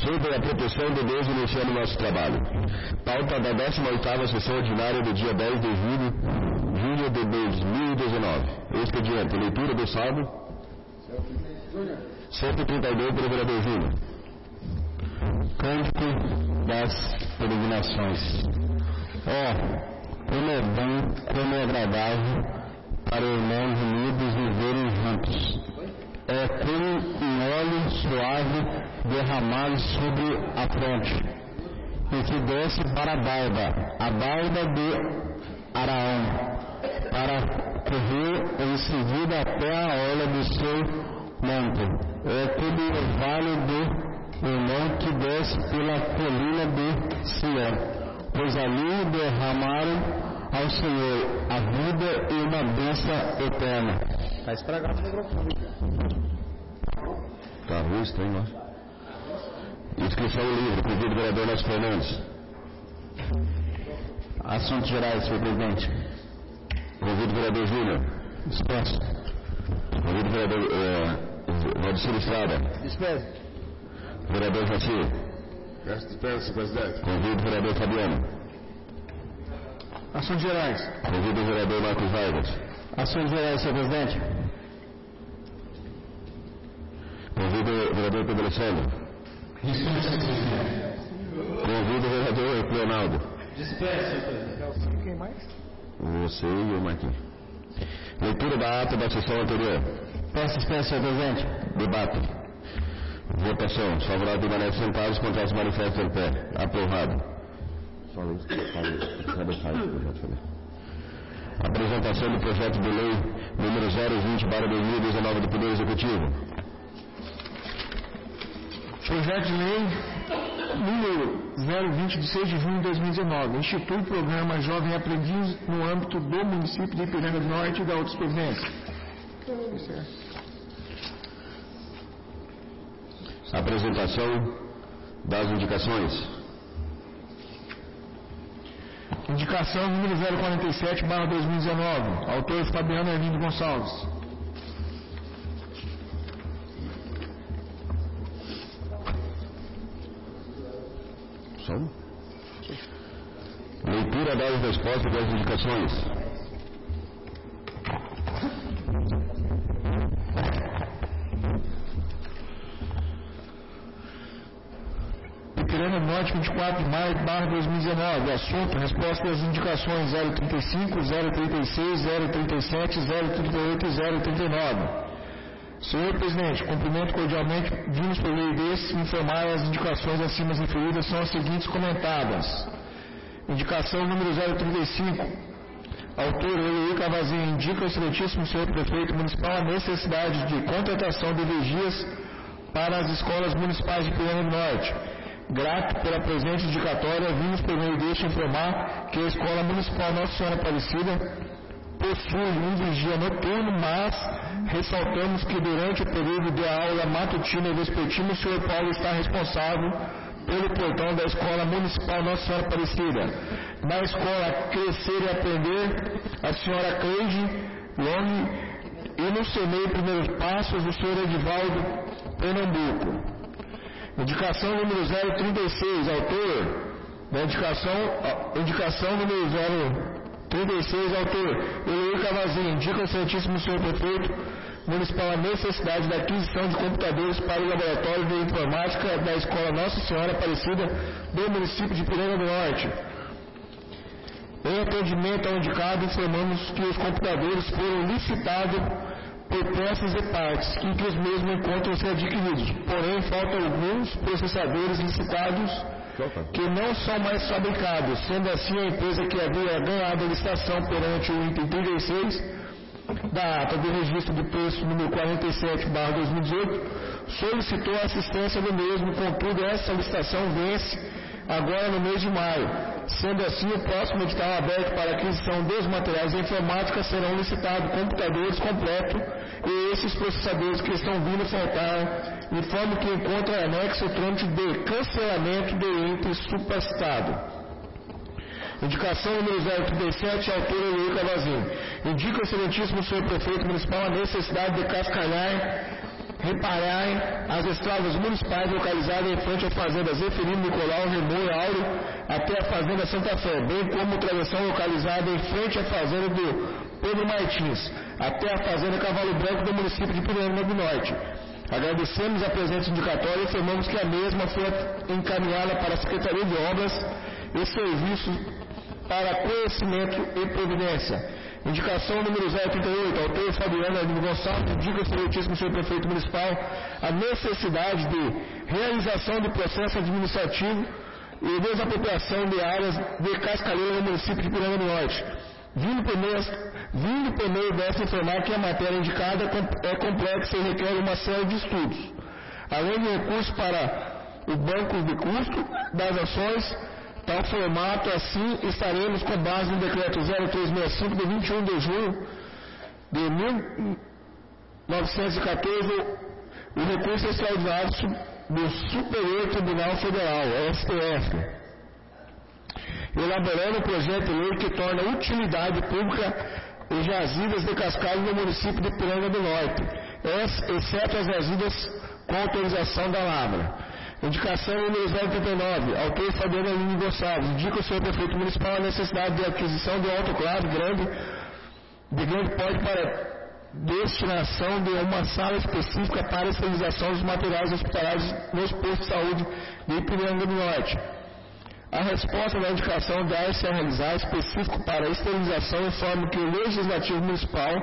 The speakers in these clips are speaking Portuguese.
sobre a proteção de Deus iniciando o nosso trabalho. Pauta da 18ª sessão ordinária do dia 10 de junho de 2019. Expediente, leitura do salmo 132 pelo vereador Júnior. Cântico das peregrinações. Como é bom, como é agradável para irmãos unidos viverem juntos. É como um óleo suave derramado sobre a fronte, e que desce para a barba de Araão, para correr em seguida até a orla do seu monte. É como o vale do irmão que desce pela colina de Sião, pois ali derramaram ao Senhor a vida e uma bênção eterna. Está estragado o microfone. Está ruim, estranho, não? Inscrição livre, convido o vereador Nelson Fernandes. Assuntos gerais, senhor presidente. Convido o vereador Júnior. Dispenso. Convido o vereador Valdecir Estrada. Dispenso. Vereador Jaci. Dispenso, presidente. Convido o vereador Fabiano. Assuntos gerais. Convido o vereador Marcos Vargas. Assuntos gerais, senhor presidente. Convido o vereador Pedro Alessandro. Convido o vereador Leonardo. Dispenso. Quem mais? Você e o Marquinhos. Leitura da ata da sessão anterior. Peço dispensa, senhor presidente. Debate. Votação. Os favoráveis permanecem sentados, contrários manifestam em pé. Aprovado. Apresentação do projeto de lei número 020/2019 do Poder Executivo. Projeto de lei número 020 de 6 de junho de 2019 institui o programa Jovem Aprendiz no âmbito do município de Ipiranga do Norte e da outras providências. Apresentação das indicações. Indicação número 047/2019. Autor Fabiano Hermínio Gonçalves. Leitura das respostas das indicações. Ipiranga do Norte, 24 de maio, /2019. Assunto: resposta das indicações 035, 036, 037, 038 e 039. Senhor presidente, cumprimento cordialmente, vimos por meio desse informar as indicações acima referidas são as seguintes comentadas. Indicação número 035. Autor Eloy Cavazinho indica ao excelentíssimo senhor prefeito municipal a necessidade de contratação de vigias para as escolas municipais de Ipiranga do Norte. Grato pela presente indicatória, vimos por meio deste informar que a Escola Municipal Nossa Senhora Aparecida possui um vigia noturno, mas ressaltamos que durante o período de aula matutina e vespertina o senhor Paulo está responsável pelo portão da Escola Municipal Nossa Senhora Aparecida. Na escola Crescer e Aprender, a senhora Cleide Long, e no CEMEI Primeiros Passos, o senhor Edivaldo Pernambuco. Indicação número 036, autor da indicação número 036, autor Eloy Cavazinho, indica ao excelentíssimo senhor prefeito municipal a necessidade da aquisição de computadores para o laboratório de informática da Escola Nossa Senhora Aparecida do município de Ipiranga do Norte. Em atendimento ao indicado, informamos que os computadores foram licitados por peças e partes, em que os mesmos encontram-se adquiridos. Porém, faltam alguns processadores licitados que não são mais fabricados. Sendo assim, a empresa que havia ganhado a licitação perante o item 36 da ata do registro de preço número 47/2018 solicitou a assistência do mesmo. Contudo, essa licitação vence agora no mês de maio. Sendo assim, o próximo edital aberto para aquisição dos materiais de informática serão licitados computadores completos e esses processadores que estão vindo faltar, informo que encontra anexo o trâmite de cancelamento do ente supracitado. Indicação número 037, autor Eloy Cavazinho. Indica o excelentíssimo senhor prefeito municipal a necessidade de cascalhar repararem as estradas municipais localizadas em frente à fazenda Zeferino Nicolau, Remoio Áureo, até a fazenda Santa Fé, bem como travessão localizada em frente à fazenda do Pedro Martins, até a fazenda Cavalo Branco do município de Piranga do Norte. Agradecemos a presente indicatória e informamos que a mesma foi encaminhada para a Secretaria de Obras e Serviços para conhecimento e providência. Indicação número 038, autor Fabiano Aline Gonçalves, indica ao excelentíssimo senhor prefeito municipal a necessidade de realização de processo administrativo e desapropriação de áreas de cascalheira no município de Piranga do Norte. Vindo por meio desta informar que a matéria indicada é complexa e requer uma série de estudos, além de recursos para o banco de custo das ações. Tal formato, assim, estaremos com base no decreto 0365 de 21 de junho de 1914, o recurso extraordinário do Superior Tribunal Federal, STF, elaborando o projeto de lei que torna utilidade pública os jazidas de cascalho no município de Piranga do Norte, exceto as jazidas com autorização da Lavra. Indicação número 039, autor Fabiano Aline Gonçalves, indica o senhor prefeito municipal a necessidade de aquisição de um autoclave de grande porte para destinação de uma sala específica para a esterilização dos materiais hospitalares nos postos de saúde de Piranga do Norte. A resposta da indicação deve-se a realizar específico para a esterilização informa o Legislativo Municipal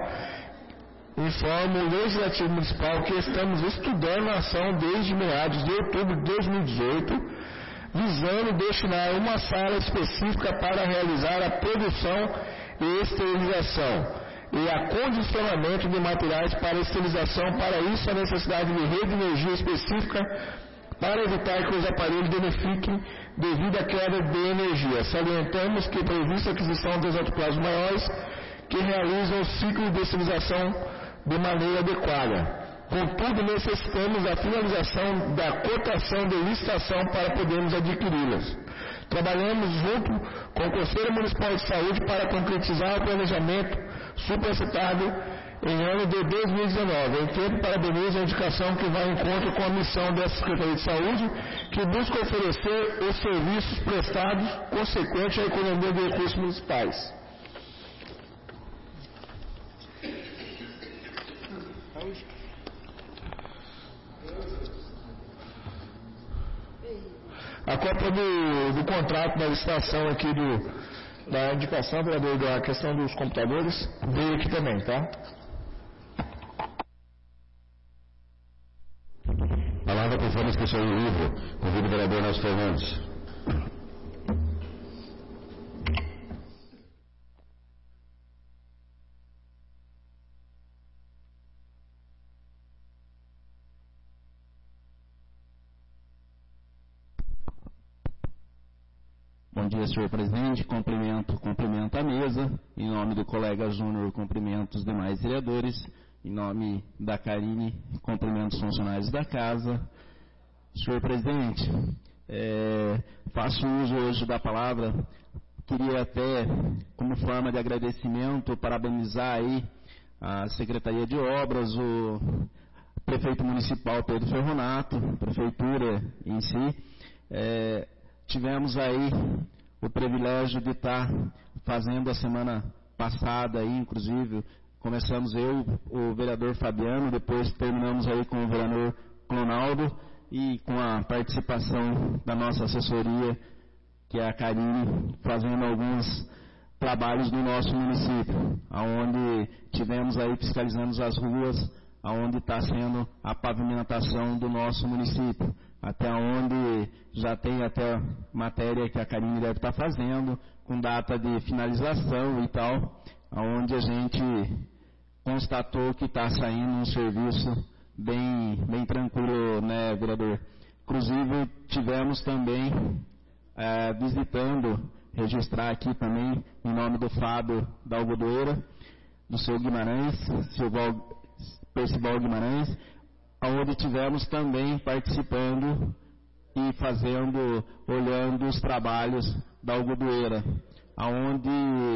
que estamos estudando a ação desde meados de outubro de 2018, visando destinar uma sala específica para realizar a produção e esterilização e acondicionamento de materiais para esterilização. Para isso, a necessidade de rede de energia específica para evitar que os aparelhos danifiquem devido à queda de energia. Salientamos que prevista a aquisição dos autoclaves maiores que realizam o ciclo de esterilização de maneira adequada. Contudo, necessitamos da finalização da cotação de licitação para podermos adquiri-las. Trabalhamos junto com o Conselho Municipal de Saúde para concretizar o planejamento supracitado em ano de 2019. Em tempo, parabenizo a indicação que vai em encontro com a missão da Secretaria de Saúde, que busca oferecer os serviços prestados consequente à economia de recursos municipais. A cópia do contrato da licitação aqui da indicação, vereador, da questão dos computadores, veio aqui também, tá? Palavra conforme a inscrição do livro. Convido o vereador Nelson Fernandes. Bom dia, senhor presidente. Cumprimento a mesa. Em nome do colega Júnior, cumprimento os demais vereadores. Em nome da Karine, cumprimento os funcionários da casa. Senhor presidente, faço uso hoje da palavra. Queria até, como forma de agradecimento, parabenizar aí a Secretaria de Obras, o prefeito municipal Pedro Ferronato, prefeitura em si. Tivemos aí o privilégio de estar fazendo a semana passada aí, inclusive, começamos eu, o vereador Fabiano, depois terminamos aí com o vereador Clonaldo e com a participação da nossa assessoria, que é a Karine, fazendo alguns trabalhos no nosso município, aonde tivemos aí fiscalizando as ruas, aonde está sendo a pavimentação do nosso município, até onde já tem até matéria que a Karine deve estar fazendo, com data de finalização e tal, aonde a gente constatou que está saindo um serviço bem tranquilo, né, vereador? Inclusive, tivemos também visitando, registrar aqui também, em nome do Fábio da Algodoeira, do seu Guimarães, Percival Guimarães, onde tivemos também participando e olhando os trabalhos da Algodoeira, aonde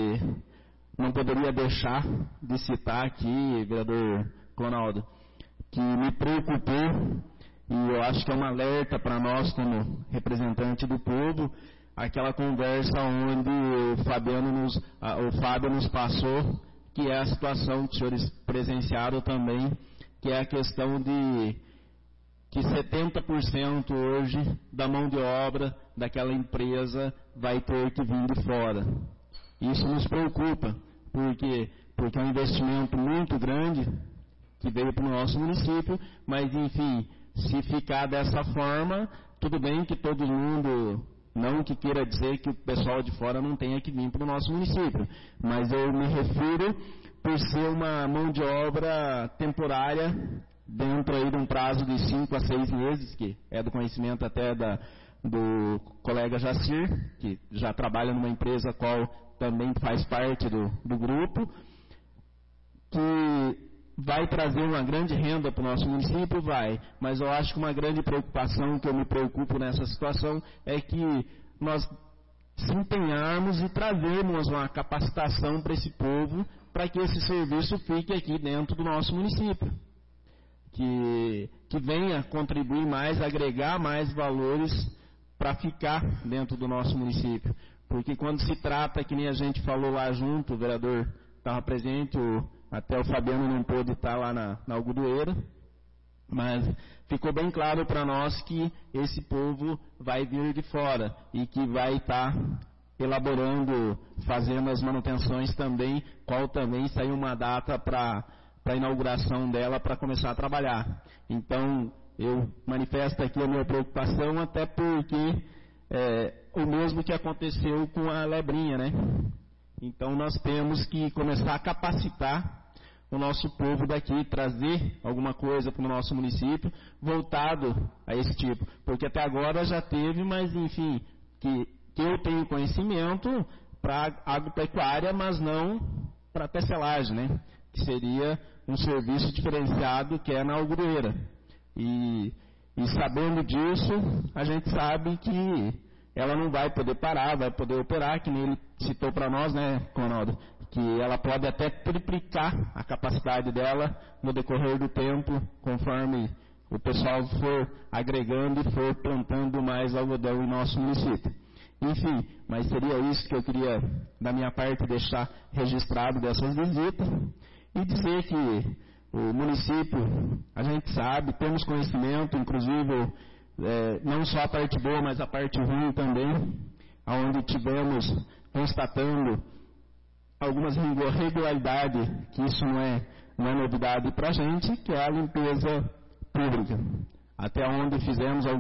não poderia deixar de citar aqui, vereador Clonaldo, que me preocupou, e eu acho que é um alerta para nós como representante do povo, aquela conversa onde o Fábio nos passou, que é a situação que os senhores presenciaram também, que é a questão de que 70% hoje da mão de obra daquela empresa vai ter que vir de fora. Isso nos preocupa, porque é um investimento muito grande que veio para o nosso município, mas enfim, se ficar dessa forma, tudo bem que todo mundo, não que queira dizer que o pessoal de fora não tenha que vir para o nosso município, mas eu me refiro por ser uma mão de obra temporária, dentro aí de um prazo de 5 a 6 meses, que é do conhecimento até do colega Jacir, que já trabalha numa empresa qual também faz parte do grupo, que vai trazer uma grande renda para o nosso município, vai, mas eu acho que uma grande preocupação que eu me preocupo nessa situação é que nós se empenharmos e trazermos uma capacitação para esse povo, para que esse serviço fique aqui dentro do nosso município. Que venha contribuir mais, agregar mais valores para ficar dentro do nosso município. Porque quando se trata, que nem a gente falou lá junto, o vereador estava presente, até o Fabiano não pôde estar lá na Algodoeira, mas ficou bem claro para nós que esse povo vai vir de fora e que vai estar elaborando, fazendo as manutenções também, qual também saiu uma data para a inauguração dela, para começar a trabalhar. Então, eu manifesto aqui a minha preocupação, até porque o mesmo que aconteceu com a Lebrinha, né? Então, nós temos que começar a capacitar o nosso povo daqui, trazer alguma coisa para o nosso município, voltado a esse tipo. Porque até agora já teve, mas, enfim, que eu tenho conhecimento para agropecuária, mas não para tecelagem, né? Que seria um serviço diferenciado que é na Algodoeira. E sabendo disso, a gente sabe que ela não vai poder parar, vai poder operar, que nem ele citou para nós, né, Ronaldo, que ela pode até triplicar a capacidade dela no decorrer do tempo, conforme o pessoal for agregando e for plantando mais algodão em nosso município. Enfim, mas seria isso que eu queria, da minha parte, deixar registrado dessas visitas. E dizer que o município, a gente sabe, temos conhecimento, inclusive, não só a parte boa, mas a parte ruim também, onde tivemos constatando algumas irregularidades, que isso não é novidade para a gente, que é a limpeza pública. Até onde fiz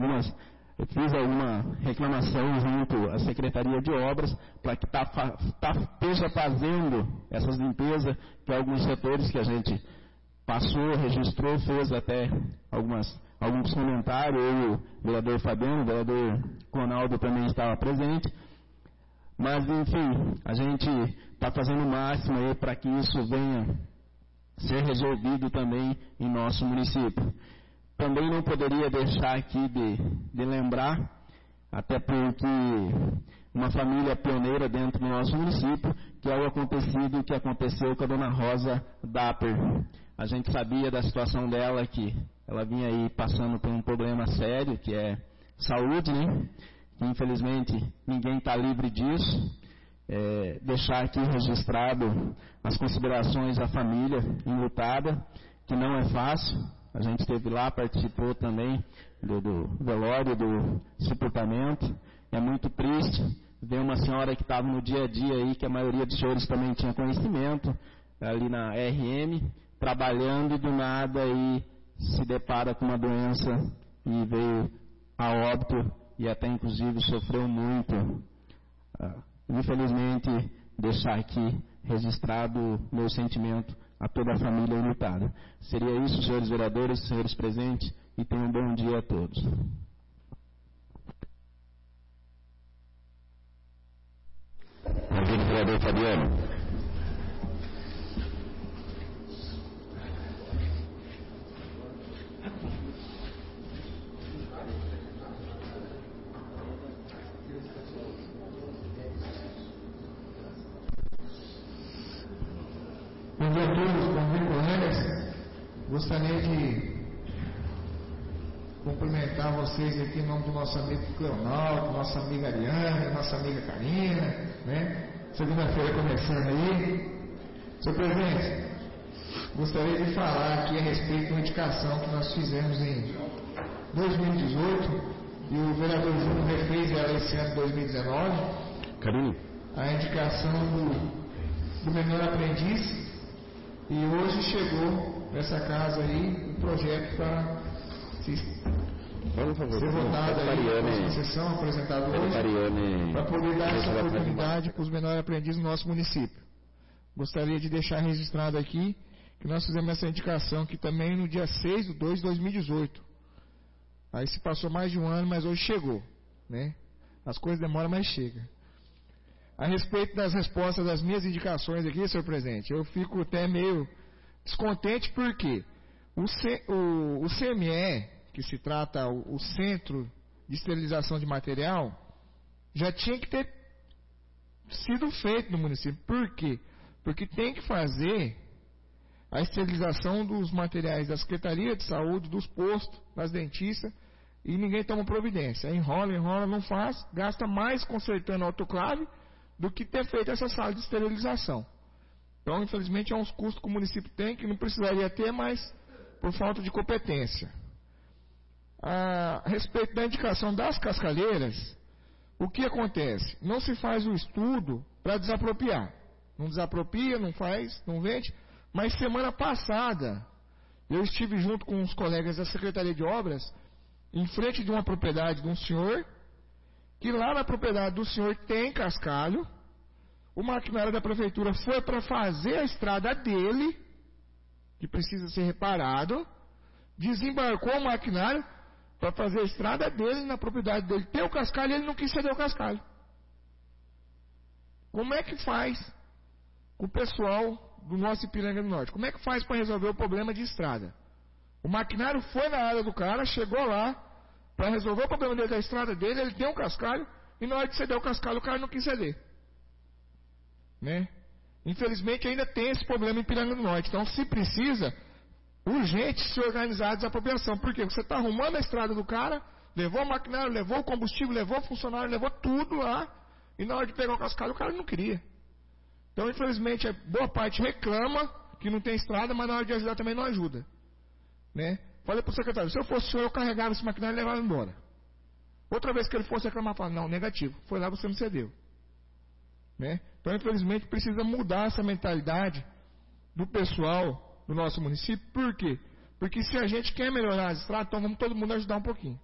alguma reclamação junto à Secretaria de Obras para que esteja fazendo essas limpezas, que alguns setores que a gente passou, registrou, fez até alguns comentários, o vereador Fabiano, o vereador Ronaldo também estava presente, mas enfim, a gente está fazendo o máximo aí para que isso venha ser resolvido também em nosso município. Também não poderia deixar aqui de lembrar, até porque uma família pioneira dentro do nosso município, que é o acontecido que aconteceu com a dona Rosa Dapper. A gente sabia da situação dela, que ela vinha aí passando por um problema sério, que é saúde, né? Que infelizmente ninguém está livre disso. Deixar aqui registrado as considerações da família enlutada, que não é fácil. A gente esteve lá, participou também do velório, do sepultamento. É muito triste ver uma senhora que estava no dia a dia aí, que a maioria dos senhores também tinha conhecimento, ali na RM, trabalhando e do nada aí se depara com uma doença e veio a óbito e até inclusive sofreu muito. Infelizmente, deixar aqui registrado o meu sentimento a toda a família enlutada. Seria isso, senhores vereadores, senhores presentes, e tenham um bom dia a todos. Convido o vereador Fabiano. Bom dia a todos, bom dia, colegas. Gostaria de cumprimentar vocês aqui em nome do nosso amigo Cleonaldo, nossa amiga Ariane, nossa amiga Karina, né? Segunda-feira começando aí. Senhor presidente, gostaria de falar aqui a respeito de uma indicação que nós fizemos em 2018 e o vereador Júnior refez ela esse ano 2019. Karina. A indicação do menor aprendiz, e hoje chegou nessa casa aí o projeto para ser votado aí na próxima sessão, apresentado hoje, para poder dar essa oportunidade para os menores aprendizes no nosso município. Gostaria de deixar registrado aqui que nós fizemos essa indicação aqui também no dia 6/2 de 2018. Aí se passou mais de um ano, mas hoje chegou, né? As coisas demoram, mas chega. A respeito das respostas das minhas indicações aqui, senhor presidente, eu fico até meio descontente porque o CME, que se trata o Centro de Esterilização de Material, já tinha que ter sido feito no município. Por quê? Porque tem que fazer a esterilização dos materiais da Secretaria de Saúde, dos postos, das dentistas, e ninguém toma providência. Enrola, não faz, gasta mais consertando a autoclave do que ter feito essa sala de esterilização. Então, infelizmente, é uns custos que o município tem, que não precisaria ter, mas por falta de competência. A respeito da indicação das cascalheiras, o que acontece? Não se faz o estudo para desapropriar. Não desapropria, não faz, não vende. Mas semana passada, eu estive junto com os colegas da Secretaria de Obras, em frente de uma propriedade de um senhor, que lá na propriedade do senhor tem cascalho. O maquinário da prefeitura foi para fazer a estrada dele, que precisa ser reparado, desembarcou o maquinário para fazer a estrada dele na propriedade dele. Tem o cascalho e ele não quis ceder o cascalho. Como é que faz com o pessoal do nosso Ipiranga do Norte? Como é que faz para resolver o problema de estrada? O maquinário foi na área do cara, chegou lá para resolver o problema dele da estrada dele, ele tem um cascalho, e na hora de ceder o cascalho, o cara não quis ceder. Né? Infelizmente ainda tem esse problema em Ipiranga do Norte. Então se precisa urgente se organizar a desapropriação. Por quê? Você está arrumando a estrada do cara, levou o maquinário, levou o combustível, levou o funcionário, levou tudo lá, e na hora de pegar o cascalho o cara não queria. Então infelizmente boa parte reclama que não tem estrada, mas na hora de ajudar também não ajuda. Né? Falei para o secretário, se eu fosse o senhor, eu carregava esse maquinário e levava embora. Outra vez que ele fosse reclamar, falava, não, negativo, foi lá, você não cedeu. Né? Então, infelizmente, precisa mudar essa mentalidade do pessoal do nosso município. Por quê? Porque se a gente quer melhorar as estradas, então vamos todo mundo ajudar um pouquinho.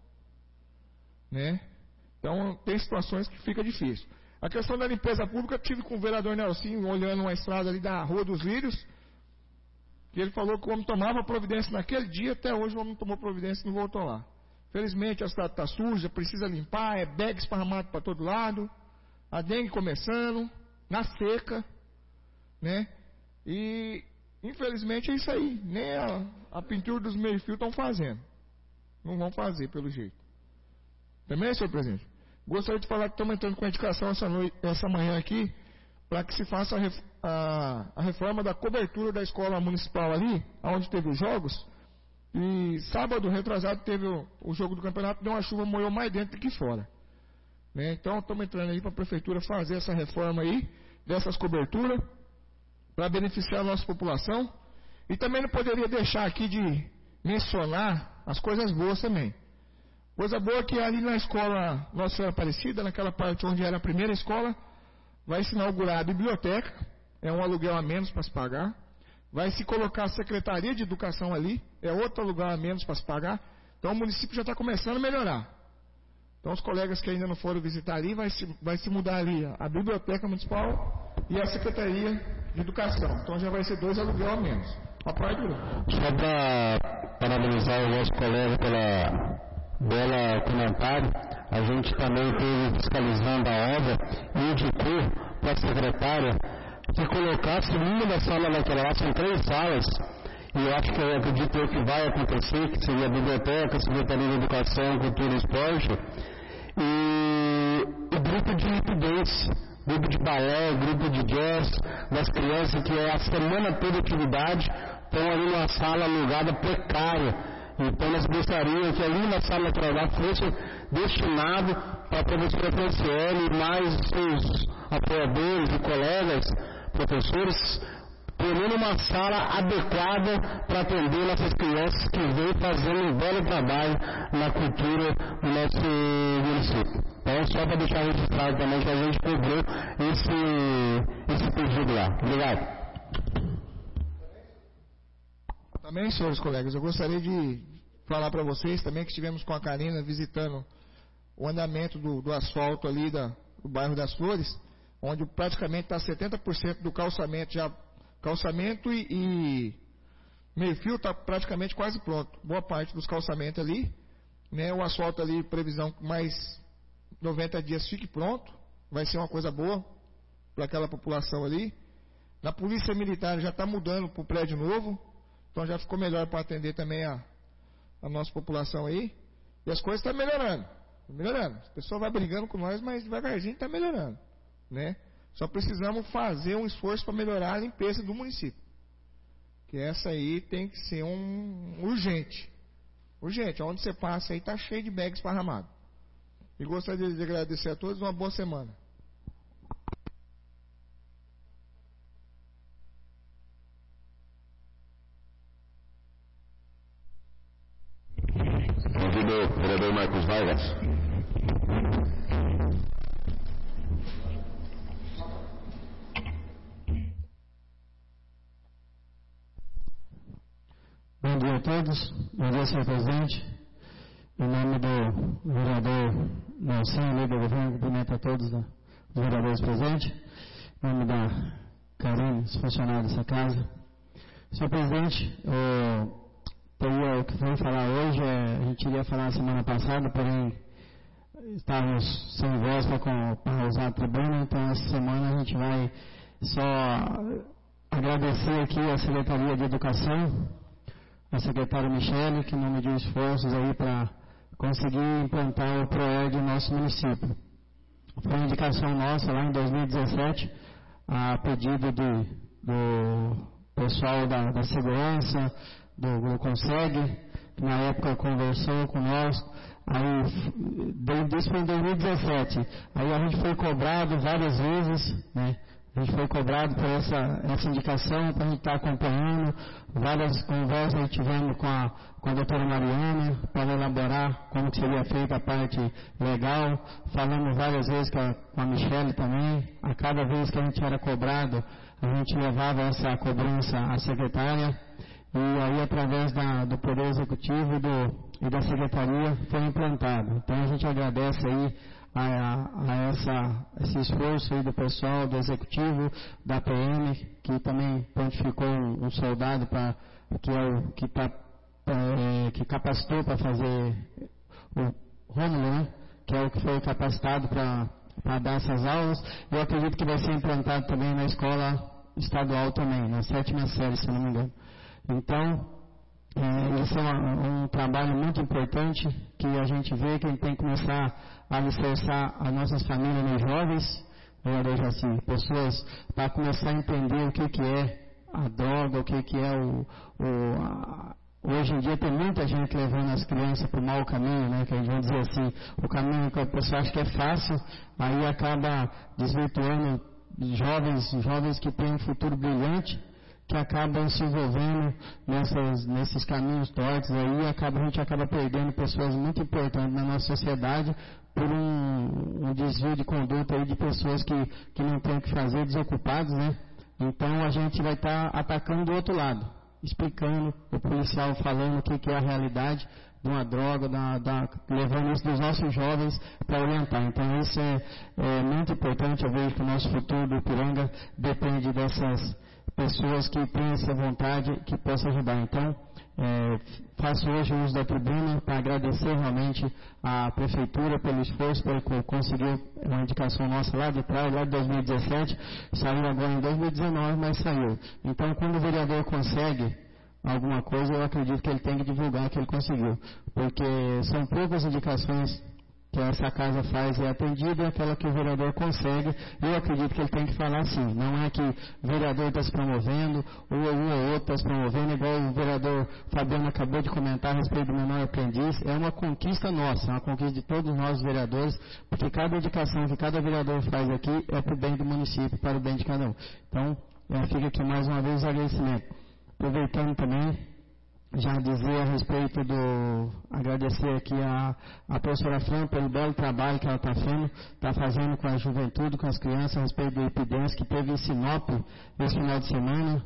Né? Então, tem situações que fica difícil. A questão da limpeza pública, eu tive com o vereador Nelsinho, olhando uma estrada ali da Rua dos Lírios, que ele falou que o homem tomava providência naquele dia, até hoje o homem não tomou providência e não voltou lá. Felizmente a estrada está suja, precisa limpar, é bag esparramado para todo lado, a dengue começando, na seca, né? E infelizmente é isso aí, nem a pintura dos meio-fios estão fazendo. Não vão fazer pelo jeito. Também, senhor presidente? Gostaria de falar que estamos entrando com a indicação essa manhã aqui, para que se faça a reforma da cobertura da escola municipal ali, onde teve os jogos. E sábado retrasado teve o jogo do campeonato, deu uma chuva, molhou mais dentro do que fora. Né? Então estamos entrando aí para a prefeitura fazer essa reforma aí, dessas coberturas, para beneficiar a nossa população. E também não poderia deixar aqui de mencionar as coisas boas também. Coisa boa é que ali na escola Nossa Senhora Aparecida, naquela parte onde era a primeira escola, vai se inaugurar a biblioteca, é um aluguel a menos para se pagar. Vai se colocar a Secretaria de Educação ali, é outro aluguel a menos para se pagar. Então o município já está começando a melhorar. Então os colegas que ainda não foram visitar ali, vai se mudar ali a Biblioteca Municipal e a Secretaria de Educação. Então já vai ser 2 aluguel a menos. Papai durou. Só para parabenizar o nosso colega pela bela comentário, a gente também esteve fiscalizando a obra e indicou para a secretária que colocasse uma da sala lateral lá, são 3 salas, e eu acho que eu acredito que vai acontecer, que seria a biblioteca, a Secretaria de Educação, Cultura e Esporte, e o grupo de liquidez, grupo de balé, grupo de jazz, das crianças que é a semana toda atividade, estão ali numa sala alugada precária. Então nós gostaríamos que ali na sala lateral fosse destinado para a professora Franciele e mais seus apoiadores e colegas, professores, tendo uma sala adequada para atender nossas crianças que vêm fazendo um belo trabalho na cultura do nosso município. Então, só para deixar registrado também que a gente cobrou esse pedido lá. Obrigado. Também, senhores colegas, eu gostaria de falar para vocês também que estivemos com a Karina visitando o andamento do asfalto ali do bairro das Flores, onde praticamente está 70% do calçamento já. Calçamento e meio-fio está praticamente quase pronto. Boa parte dos calçamentos ali, né? O asfalto ali, previsão mais 90 dias fique pronto. Vai ser uma coisa boa para aquela população ali. Na Polícia Militar já está mudando para o prédio novo, então já ficou melhor para atender também a nossa população aí. E as coisas estão melhorando, melhorando. A pessoa vai brigando com nós, mas devagarzinho está melhorando, né? Só precisamos fazer um esforço para melhorar a limpeza do município. Que essa aí tem que ser urgente. Urgente. Onde você passa aí está cheio de bags esparramados. E gostaria de agradecer a todos. Uma boa semana. Convido o vereador Marcos Vargas. Bom dia a todos, bom dia, senhor presidente. Em nome do vereador Nelson, líder do governo, cumprimento a todos os vereadores presentes. Em nome da Karine, os funcionários dessa casa. Senhor presidente, o que vamos falar hoje, a gente iria falar na semana passada, porém estávamos sem voz para usar a tribuna, então essa semana a gente vai só agradecer aqui a Secretaria de Educação, a secretária Michele, que não mediu esforços aí para conseguir implantar o PROERD no nosso município. Foi uma indicação nossa lá em 2017, a pedido do pessoal da segurança, do CONSEG, que na época conversou com nós. Aí, isso foi em 2017. Aí a gente foi cobrado várias vezes, né? A gente foi cobrado por essa indicação para a gente estar acompanhando. Várias conversas tivemos com a doutora Mariana para elaborar como que seria feita a parte legal. Falamos várias vezes com a Michele também. A cada vez que a gente era cobrado, a gente levava essa cobrança à secretária. E aí, através do Poder Executivo e da Secretaria, foi implantado. Então, a gente agradece aí esse esforço aí do pessoal, do Executivo, da PM, que também prontificou um soldado que capacitou para fazer o Rômulo, né? Que é o que foi capacitado para dar essas aulas. Eu acredito que vai ser implantado também na escola estadual também, na 7ª série, se não me engano. Então, isso é um trabalho muito importante que a gente vê que a gente tem que começar a alicerçar as nossas famílias nos jovens, assim, pessoas para começar a entender o que é a droga, o que é hoje em dia tem muita gente levando as crianças para o mau caminho, né? Que a gente vai dizer assim, o caminho que a pessoa acha que é fácil, aí acaba desvirtuando jovens que têm um futuro brilhante, que acabam se envolvendo nesses caminhos tortos aí, a gente acaba perdendo pessoas muito importantes na nossa sociedade por um desvio de conduta aí de pessoas que não têm o que fazer, desocupados, né? Então a gente vai estar atacando do outro lado, explicando, o policial falando o que é a realidade de uma droga, levando isso dos nossos jovens para orientar. Então isso é muito importante. Eu vejo que o nosso futuro do Ipiranga depende dessas pessoas que têm essa vontade, que possam ajudar. Então, faço hoje o uso da tribuna para agradecer realmente à Prefeitura pelo esforço, por conseguir uma indicação nossa lá de trás, lá de 2017, saiu agora em 2019, mas saiu. Então, quando o vereador consegue alguma coisa, eu acredito que ele tem que divulgar que ele conseguiu, porque são poucas indicações que essa casa faz é atendida, é aquela que o vereador consegue. Eu acredito que ele tem que falar assim, não é que o vereador está se promovendo, ou um ou outro está se promovendo, igual o vereador Fabiano acabou de comentar a respeito do menor aprendiz. É uma conquista nossa, é uma conquista de todos nós vereadores, porque cada dedicação que cada vereador faz aqui é para o bem do município, para o bem de cada um. Então, fica aqui mais uma vez o agradecimento. Aproveitando também, já dizer a respeito agradecer aqui a professora Fran pelo belo trabalho que ela está fazendo com a juventude, com as crianças, a respeito do IPDENS, que teve em Sinop esse final de semana.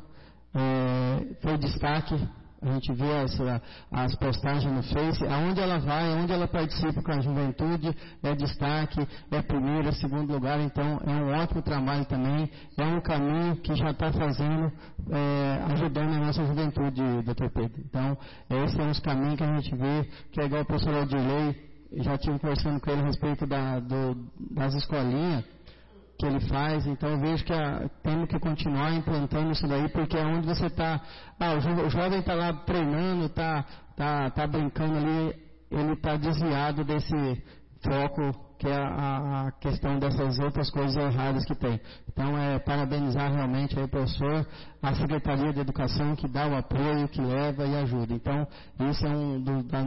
Foi destaque, a gente vê as postagens no Face, aonde ela vai, aonde ela participa com a juventude, é destaque, é primeiro, é segundo lugar, então é um ótimo trabalho também, é um caminho que já está fazendo, ajudando a nossa juventude, Dr. Pedro. Então, esses são os caminhos que a gente vê, que é igual o professor Odilei, já estive conversando com ele a respeito das escolinhas que ele faz, então eu vejo que temos que continuar implantando isso daí, porque é onde você está, o jovem está lá treinando, está brincando ali, ele está desviado desse foco que é a questão dessas outras coisas erradas que tem. Então, parabenizar realmente aí o professor, a Secretaria de Educação que dá o apoio, que leva e ajuda. Então, isso é um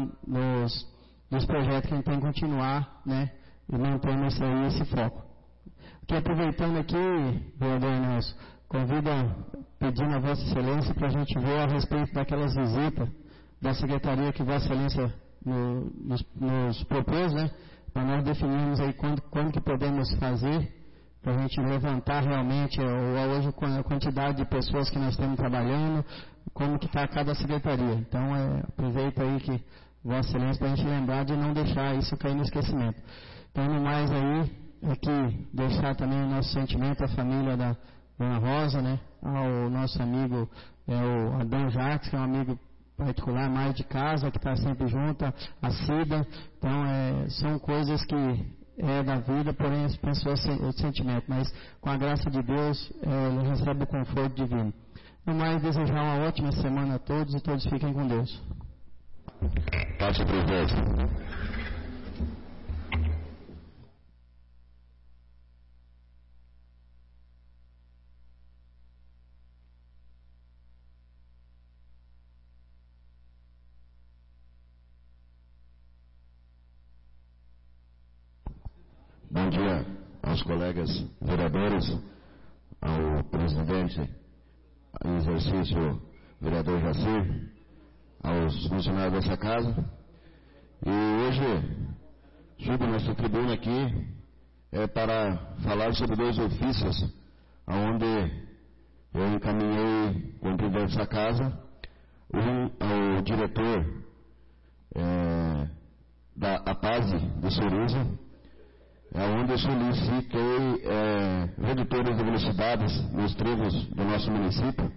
dos projetos que a gente tem que continuar, né, e mantendo esse foco. Que aproveitando aqui, vereador Nelson, pedindo a Vossa Excelência para a gente ver a respeito daquelas visitas da Secretaria que Vossa Excelência nos propôs, né? Para nós definirmos aí quando que podemos fazer, para a gente levantar realmente hoje a quantidade de pessoas que nós estamos trabalhando, como que está cada secretaria. Então, aproveita aí que Vossa Excelência para a gente lembrar de não deixar isso cair no esquecimento. Então, no mais aí, aqui deixar também o nosso sentimento à família da Dona Rosa, né? Ao nosso amigo o Adão Jacques, que é um amigo particular mais de casa, que está sempre junto, a Cida. Então, são coisas que da vida, porém as pessoas o sentimento, mas com a graça de Deus ele recebe o conforto divino. No mais, desejar uma ótima semana a todos e todos fiquem com Deus. Passa, presidente. Bom dia aos colegas vereadores, ao presidente em exercício, vereador Jacir, aos funcionários dessa casa. E hoje subo nessa tribuna aqui para falar sobre 2 ofícios, onde eu encaminhei com o presidente dessa casa, ao diretor da APASE de Sorusa, onde eu solicitei redutores de velocidades nos trevos do nosso município.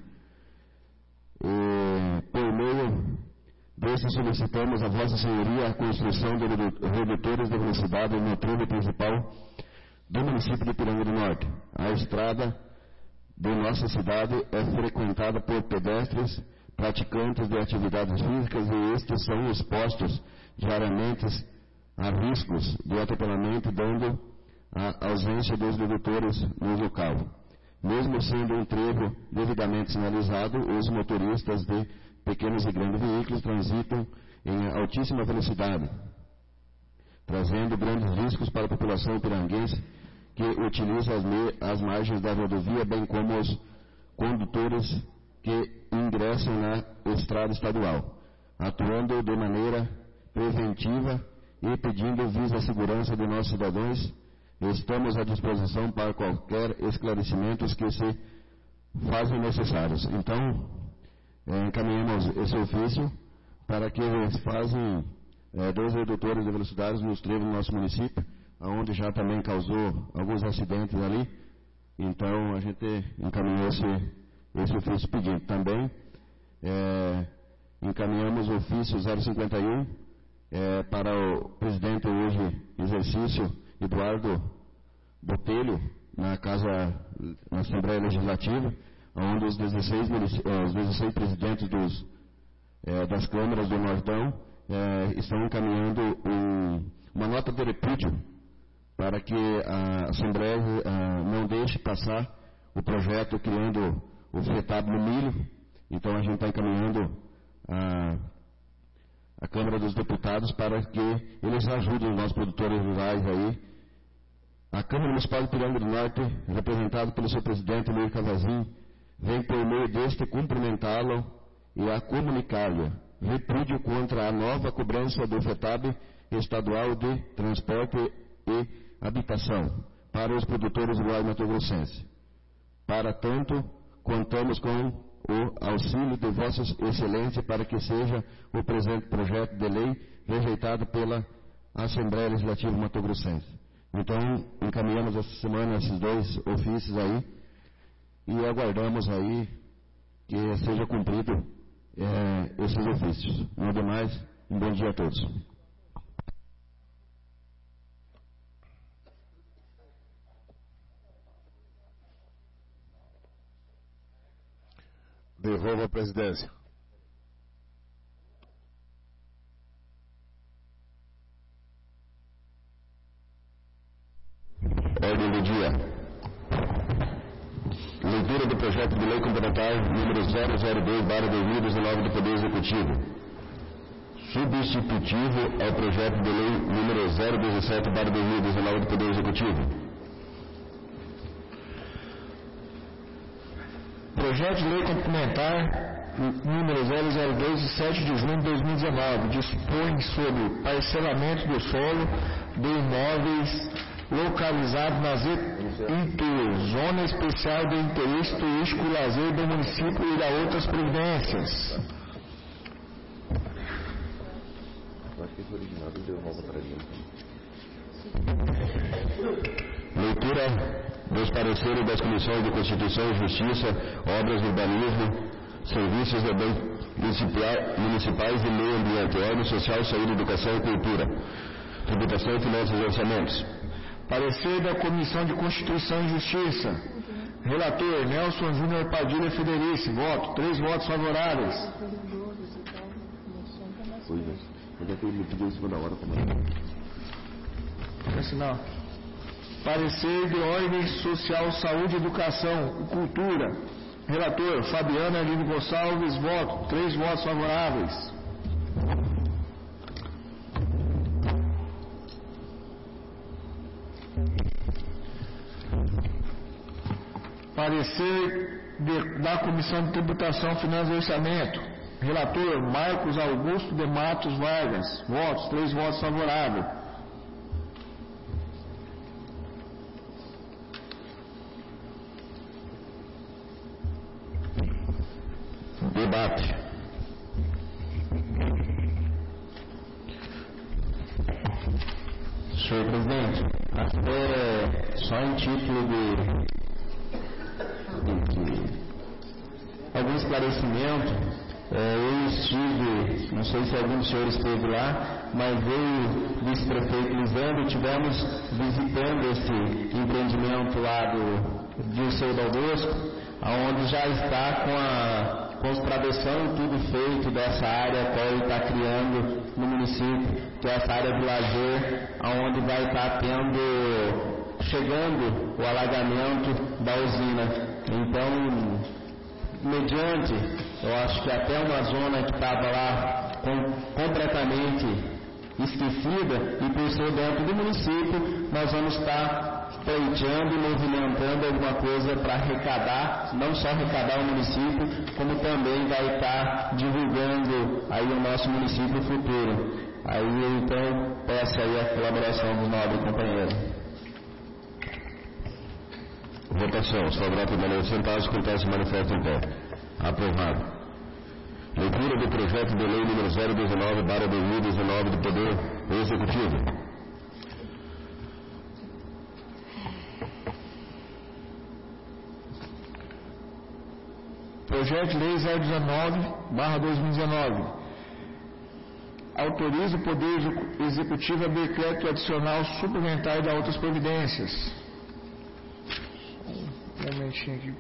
Por meio desse, solicitamos a Vossa Senhoria a construção de redutores de velocidade no trevo principal do município de Piranga do Norte. A estrada de nossa cidade é frequentada por pedestres, praticantes de atividades físicas, e estes são expostos diariamente a riscos de atropelamento, dando a ausência dos redutores no local. Mesmo sendo um trevo devidamente sinalizado, os motoristas de pequenos e grandes veículos transitam em altíssima velocidade, trazendo grandes riscos para a população piranguense que utiliza as margens da rodovia, bem como os condutores que ingressam na estrada estadual, atuando de maneira preventiva e pedindo visa a segurança de nossos cidadãos. Estamos à disposição para qualquer esclarecimentos que se fazem necessários. Então, encaminhamos esse ofício para que eles façam 2 redutores de velocidades nos trevos do nosso município, onde já também causou alguns acidentes ali. Então, a gente encaminhou esse ofício pedindo. Também encaminhamos o ofício 051 para o presidente hoje exercício, Eduardo Botelho, na Assembleia Legislativa, onde os 16 presidentes das câmaras do Nortão estão encaminhando uma nota de repúdio para que a Assembleia não deixe passar o projeto criando o FETAB no milho. Então a gente está encaminhando a Câmara dos Deputados para que eles ajudem os nossos produtores rurais aí. A Câmara Municipal de Piranga do Norte, representada pelo seu presidente Luiz Cavazinho, vem por meio deste cumprimentá-lo e a comunicar-lhe repúdio contra a nova cobrança do FETAB estadual de transporte e habitação para os produtores rurais mato-grossenses. Para tanto, contamos com o auxílio de Vossa Excelência para que seja o presente projeto de lei rejeitado pela Assembleia Legislativa Mato-Grossense. Então, encaminhamos essa semana esses 2 ofícios aí e aguardamos aí que seja cumprido esses ofícios. No demais, um bom dia a todos. Devolvo a presidência. Ordem do dia. Leitura do projeto de lei complementar número 002/2019 do Poder Executivo. Substitutivo ao projeto de lei número 017/2019 do Poder Executivo. Projeto de lei complementar número 002 de 7 de junho de 2019 dispõe sobre o parcelamento do solo de imóveis localizados nas ITUR, Zona Especial de Interesse Turístico e Lazer do município e da outras providências. Leitura dos pareceres das Comissões de Constituição e Justiça, Obras de Urbanismo, Serviços Municipais e Meio Ambiente, Ordem Social, Saúde, Educação e Cultura, Tributação, Finanças e Orçamentos. Parecer da Comissão de Constituição e Justiça. Relator Nelson Júnior Padilha Federici. Voto. 3 votos favoráveis. Assinar. Parecer de Ordem Social, Saúde, Educação e Cultura. Relator Fabiana Aline Gonçalves. Voto. 3 votos favoráveis. Parecer da Comissão de Tributação, Finanças e Orçamento. Relator Marcos Augusto de Matos Vargas. Votos. 3 votos favoráveis. Debate. Senhor presidente, até só em título de algum esclarecimento, eu estive, não sei se algum dos senhores esteve lá, mas eu e o vice-prefeito Lisandro tivemos visitando esse empreendimento lá do Dirceu Dal Bosco, onde já está com a travessão e tudo feito dessa área que ele está criando no município, que é essa área de lazer, onde vai estar chegando o alagamento da usina. Então, mediante, eu acho que até uma zona que estava lá completamente esquecida, e por ser dentro do município, nós vamos estar pleiteando e movimentando alguma coisa para arrecadar, não só arrecadar o município, como também vai estar divulgando aí o nosso município futuro. Aí eu então peço aí a colaboração do nobre companheiro. Votação. Os favoráveis permanecem sentados, acontece manifesto em pé. Aprovado. Leitura do projeto de lei número 019/2019 do Poder Executivo. Projeto de Lei 019/2019. Autoriza o Poder Executivo a decreto adicional suplementar e da outras providências. Um momentinho aqui.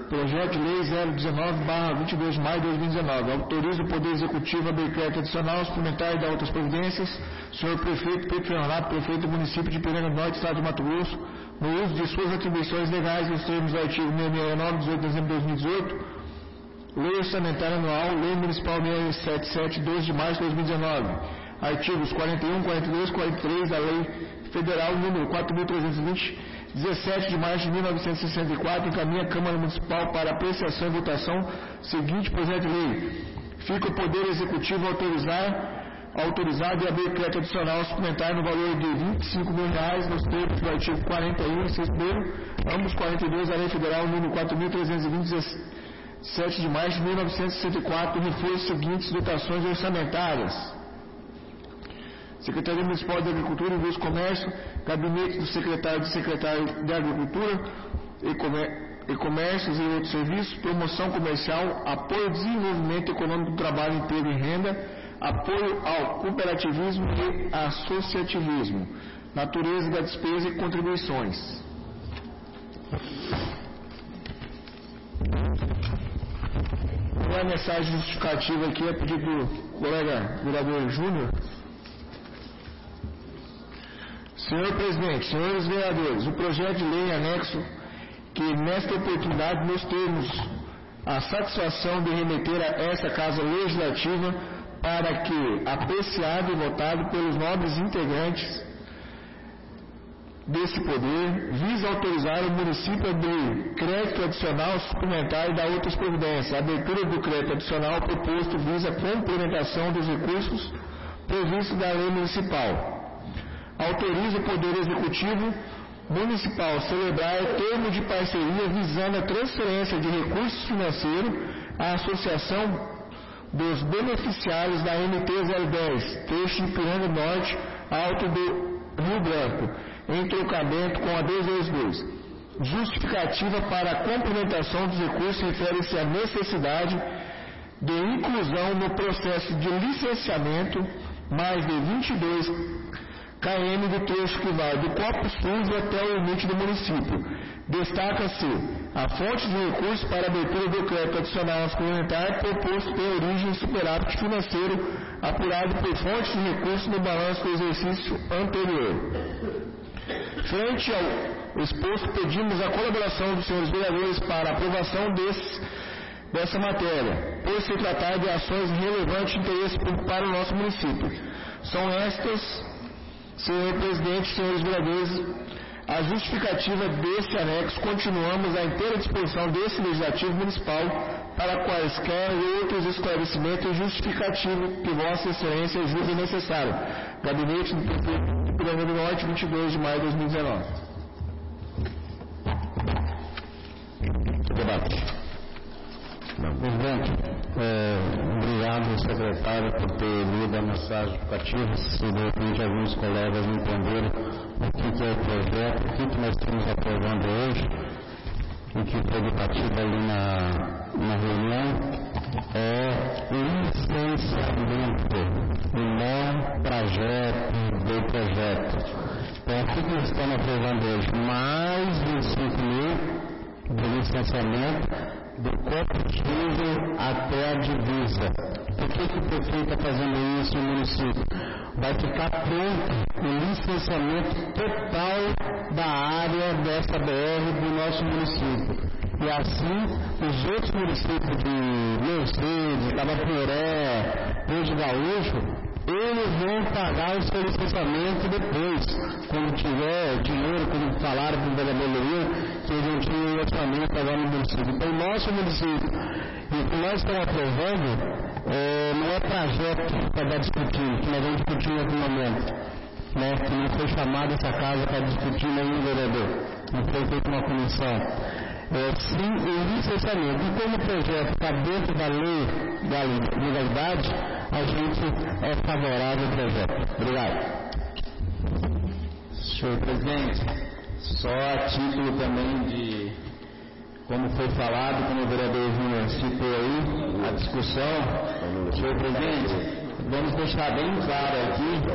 Projeto de Lei 019/22 de maio de 2019. Autoriza o Poder Executivo a decreto adicional suplementar e dar outras providências. Senhor Prefeito Pedro Renato, Prefeito do município de Piranga do Norte, Estado de Mato Grosso, no uso de suas atribuições legais nos termos do artigo 669, 18 de dezembro de 2018, Lei Orçamentária Anual, Lei Municipal 677, 12 de março de 2019, artigos 41, 42, 43 da Lei Federal número 4.320, 17 de março de 1964, encaminha a Câmara Municipal para apreciação e votação seguinte projeto de lei. Fica o Poder Executivo autorizado a abrir decreto adicional suplementar no valor de R$25 mil nos termos do artigo 41, inciso 1, ambos 42 da Lei Federal número 4.320, 7 de março de 1964, reforços seguintes dotações orçamentárias. Secretaria Municipal de Agricultura, Indústria e Comércio, Gabinete do Secretário de Agricultura e Comércios e outros serviços, promoção comercial, apoio ao desenvolvimento econômico do trabalho, emprego e renda, apoio ao cooperativismo e associativismo, natureza da despesa e contribuições. A mensagem justificativa aqui é pedido do colega vereador Júnior. Senhor Presidente, senhores vereadores, o projeto de lei anexo que nesta oportunidade nós temos a satisfação de remeter a esta Casa Legislativa para que, apreciado e votado pelos nobres integrantes desse poder, visa autorizar o município a abrir crédito adicional suplementar e dar outras providências. A abertura do crédito adicional proposto visa a complementação dos recursos previstos da lei municipal. Autoriza o Poder Executivo Municipal a celebrar termo de parceria visando a transferência de recursos financeiros à Associação dos Beneficiários da MT-010, trecho de Piranga do Norte, Alto do Rio Branco, em trocamento com a 222. Justificativa para a complementação dos recursos refere-se à necessidade de inclusão no processo de licenciamento mais de 22 km do trecho que vai do Copo Sujo até o limite do município. Destaca-se a fonte de recursos para a abertura do crédito adicional suplementar proposto tem origem em superávit financeiro apurado por fontes de recursos no balanço do exercício anterior. Frente ao exposto, pedimos a colaboração dos senhores vereadores para a aprovação dessa matéria, por se tratar de ações de relevante interesse para o nosso município. São estas, senhor presidente, senhores vereadores, a justificativa desse anexo. Continuamos à inteira disposição desse legislativo municipal para quaisquer outros esclarecimentos e justificativos que Vossa Excelência julgue necessário. Gabinete do Prefeito de Piranga do Norte, 22 de maio de 2019. Debate. Presidente, obrigado, secretário, por ter lido a mensagem educativa. Se de repente alguns colegas não entenderam o que é o projeto, o que nós estamos aprovando hoje, o que foi debatido ali na reunião, é licenciamento e não projeto do projeto. Então, o que nós estamos aprovando hoje? Mais 25 mil de licenciamento do Copo Sujo até a divisa. Por que o prefeito está fazendo isso no município? Vai ficar pronto o licenciamento total da área dessa BR do nosso município. E assim, os outros municípios de Mercedes, Tabaporé, Verde Gaúcho, eles vão pagar o seu licenciamento depois, quando tiver dinheiro, como falaram para o vereador Leir, que eles não tinham orçamento agora no município. Então, o nosso município, e o que nós estamos aprovando, não é projeto para estar discutindo, que nós vamos discutir em algum momento, né? Que não foi chamada essa casa para discutir nenhum vereador, não foi feita uma comissão. Sim, o licenciamento. E como o projeto está dentro da lei da legalidade, a gente é favorável ao projeto. Obrigado. Senhor presidente, só a título também de, como foi falado, como o vereador Júnior citou aí, a discussão, senhor presidente, vamos deixar bem claro aqui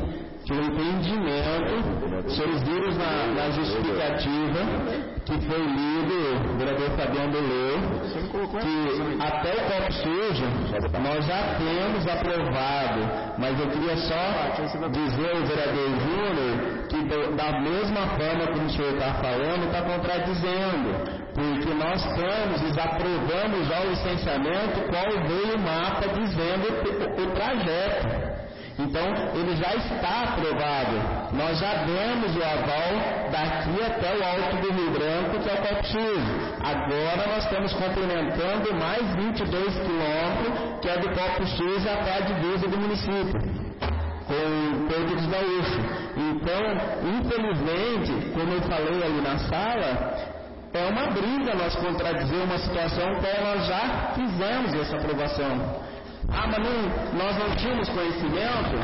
que o entendimento, vocês viram na justificativa que foi lido, o vereador Fabiano leu, que até o copo sujo nós já temos aprovado, mas eu queria só dizer ao vereador Júnior que da mesma forma como o senhor está falando, está contradizendo, porque nós aprovamos já o licenciamento, qual veio o mapa dizendo o trajeto. Então, ele já está aprovado. Nós já demos o aval daqui até o Alto do Rio Branco, que é o Copo Sujo. Agora nós estamos complementando mais 22 quilômetros, que é do Copo Sujo até a divisa do município, com Porto dos Gaúchos. Então, infelizmente, como eu falei ali na sala, é uma briga nós contradizer uma situação que nós já fizemos essa aprovação. Ah, mas nós não tínhamos conhecimento?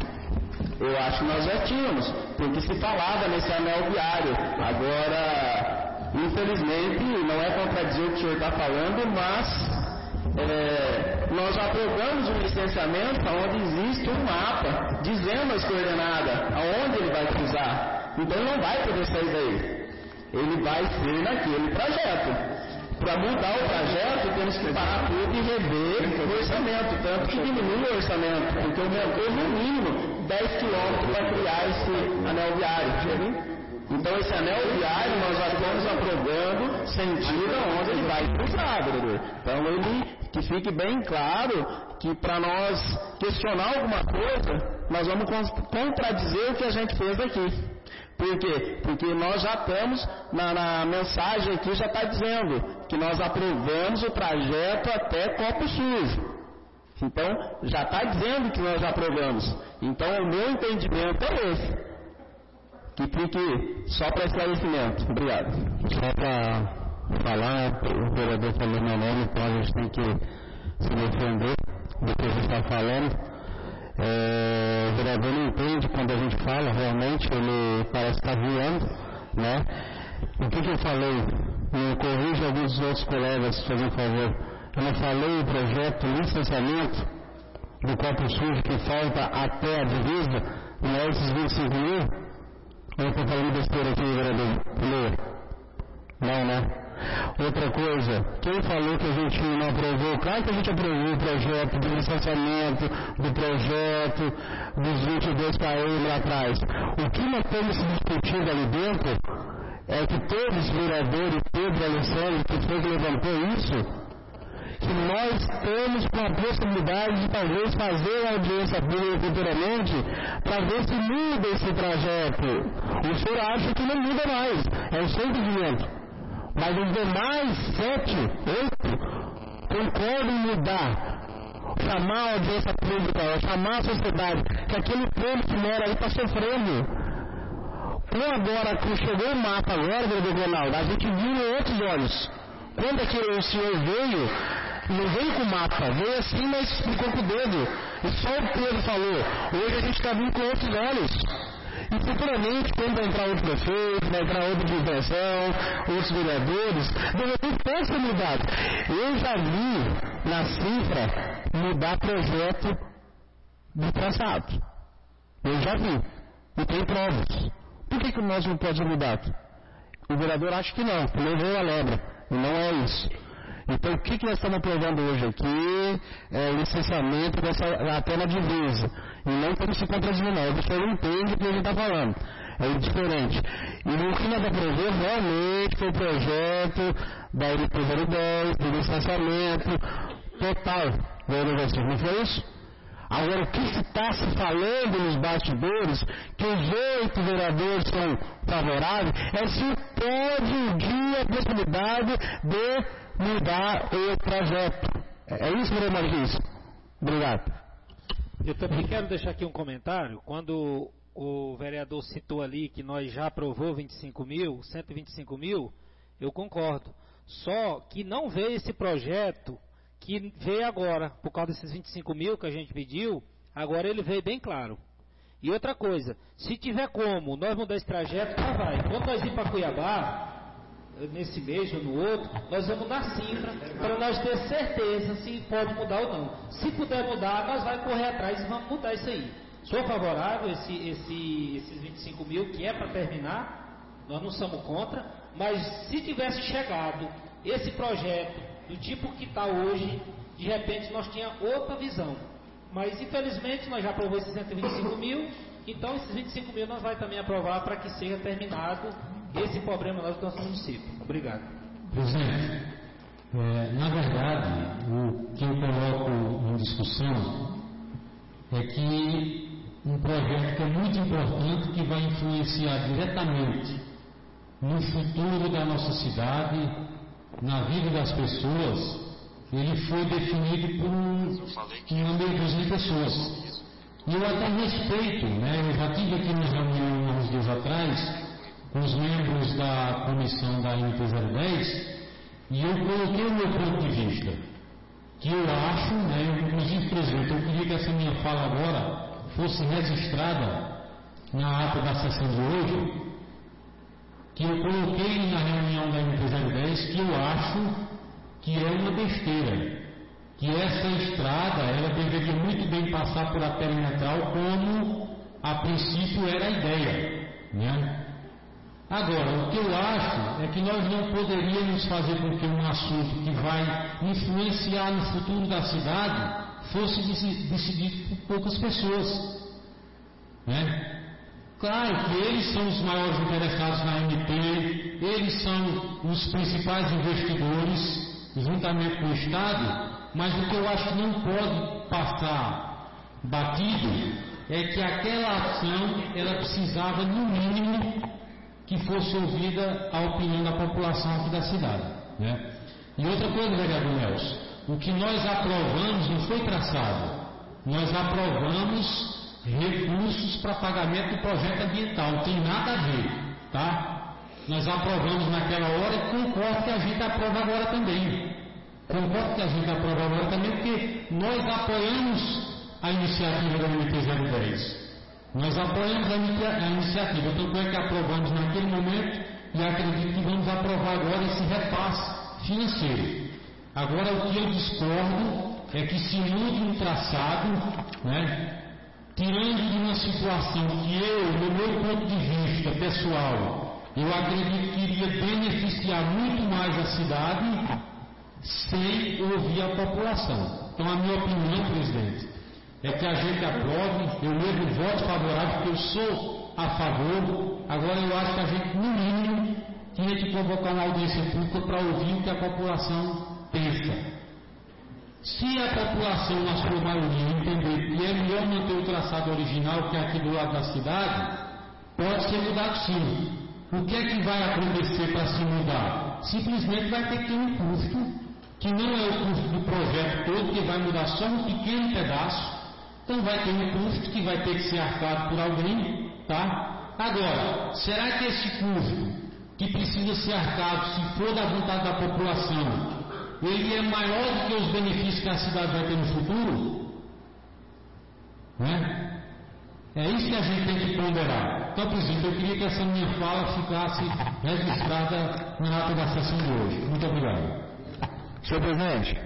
Eu acho que nós já tínhamos, porque se falava nesse anel viário. Agora, infelizmente, não é contradizer o que o senhor está falando, mas nós aprovamos um licenciamento onde existe um mapa dizendo as coordenadas, aonde ele vai cruzar. Então ele não vai poder sair daí. Ele vai ser naquele projeto. Para mudar o trajeto, temos que parar tudo e rever o orçamento, tanto que diminui o orçamento, porque aumentou no mínimo 10 quilômetros para criar esse anel viário. Então esse anel viário nós já estamos aprovando sentido aonde ele vai cruzar, vereador. Então que fique bem claro que para nós questionar alguma coisa, nós vamos contradizer o que a gente fez aqui. Por quê? Porque nós já temos, na mensagem aqui já está dizendo que nós aprovamos o trajeto até Copo Sujo. Então, já está dizendo que nós aprovamos. Então, o meu entendimento é esse. Que fique só para esclarecimento. Obrigado. Só para falar, o vereador falou meu nome, então a gente tem que se defender do que a gente está falando. O vereador não entende quando a gente fala, realmente ele parece estar voando, né? O que eu falei? Me corrija alguns dos outros colegas, fazendo favor. Eu não falei o projeto licenciamento do Copo Sujo que falta até a divisa, não é esses 25 mil? Ou eu estou falando besteira aqui, vereador? Não, né? Outra coisa, quem falou que a gente não aprovou? Claro que a gente aprovou o projeto de licenciamento, do projeto dos 22 km lá atrás. O que nós estamos discutindo ali dentro é que todos os vereadores, Pedro e Alessandro, que foi que levantou isso, que nós estamos com a possibilidade de talvez fazer a audiência pública futuramente para ver se muda esse trajeto. O senhor acha que não muda mais, é o seu entendimento. Mas os demais 7, 8 concordam em mudar, chamar a audiência pública, chamar a sociedade, que aquele povo que mora aí está sofrendo. Com agora, que chegou o mapa agora, vereador Ronaldo, a gente viu em outros olhos. Quando aquele o senhor veio, não veio com o mapa, veio assim, mas explicou com o dedo. E só o Pedro falou. Hoje a gente está vindo com outros olhos. E futuramente, quando vai entrar outro prefeito, vai entrar outra direção, outros vereadores, de repente pode ser mudado. Eu já vi na cifra mudar projeto do traçado. Eu já vi. E tem provas. Por que nós não podemos mudar? O vereador acha que não, levou a lebra. E não é isso. Então, o que nós estamos aprovando hoje aqui é o licenciamento até na divisa. E não estamos se contradizendo, não. O senhor entende o que a gente está falando. É diferente. E o que nós aprovamos realmente foi o projeto da LP 010, do licenciamento total da universidade. Não foi isso? Agora, o que se está se falando nos bastidores, que os 8 vereadores são favoráveis, é se pode um dia a possibilidade de mudar o projeto. É isso, vereador Marquinhos? Obrigado. Eu também quero deixar aqui um comentário. Quando o vereador citou ali que nós já aprovou 125 mil, eu concordo. Só que não veio esse projeto que veio agora, por causa desses 25 mil que a gente pediu, agora ele veio bem claro. E outra coisa, se tiver como nós mudar esse trajeto, já vai. Quando nós ir para Cuiabá, nesse mês ou no outro, nós vamos dar cifra para nós ter certeza se pode mudar ou não. Se puder mudar, nós vamos correr atrás e vamos mudar isso aí. Sou favorável a esses 25 mil, que é para terminar, nós não somos contra, mas se tivesse chegado esse projeto do tipo que está hoje, de repente nós tínhamos outra visão. Mas infelizmente nós já aprovamos esses 125 mil, então esses 25 mil nós vamos também aprovar para que seja terminado esse problema do nosso município. Obrigado. Presidente, na verdade, o que eu coloco em discussão é que um projeto que é muito importante, que vai influenciar diretamente no futuro da nossa cidade, na vida das pessoas, ele foi definido por uma meia dúzia de pessoas. E eu até respeito, né? Eu já tive aqui uma reunião há uns dias atrás com os membros da comissão da MT-010 e eu coloquei o meu ponto de vista, que eu acho, né? Inclusive, presidente, eu queria que essa minha fala agora fosse registrada na ata da sessão de hoje, que eu coloquei na reunião da MT-010 que eu acho que é uma besteira, que essa estrada ela deveria muito bem passar por a perimetral como a princípio era a ideia, né? Agora, o que eu acho é que nós não poderíamos fazer com que um assunto que vai influenciar no futuro da cidade fosse decidido por poucas pessoas, né? Claro que eles são os maiores interessados na MP, eles são os principais investidores, juntamente com o Estado, mas o que eu acho que não pode passar batido é que aquela ação, ela precisava, no mínimo, que fosse ouvida a opinião da população aqui da cidade, né? E outra coisa, vereador Nelson, o que nós aprovamos não foi traçado, nós aprovamos recursos para pagamento do projeto ambiental, não tem nada a ver, tá? Nós aprovamos naquela hora e concordo que a gente aprova agora também. Concordo que a gente aprova agora também, porque nós apoiamos a iniciativa da MT-010. Nós apoiamos a iniciativa, tanto é que aprovamos naquele momento e acredito que vamos aprovar agora esse repasse financeiro. Agora, o que eu discordo é que se mude um traçado, né? Tirando de uma situação que eu, no meu ponto de vista pessoal, eu acredito que iria beneficiar muito mais a cidade sem ouvir a população. Então, a minha opinião, presidente, é que a gente aprove, eu mesmo voto favorável, porque eu sou a favor. Agora, eu acho que a gente, no mínimo, tinha que convocar uma audiência pública para ouvir o que a população pensa. Se a população, na sua maioria, entender que é melhor manter o traçado original, que é aqui do lado da cidade, pode ser mudado sim. O que é que vai acontecer para se mudar? Simplesmente vai ter que ter um custo, que não é o custo do projeto todo, que vai mudar só um pequeno pedaço. Então vai ter um custo que vai ter que ser arcado por alguém, tá? Agora, será que esse custo, que precisa ser arcado, se for da vontade da população, ele é maior do que os benefícios que a cidade vai ter no futuro? Né? É isso que a gente tem que ponderar. Então, presidente, eu queria que essa minha fala ficasse registrada na ata da sessão de hoje. Muito obrigado. Senhor presidente,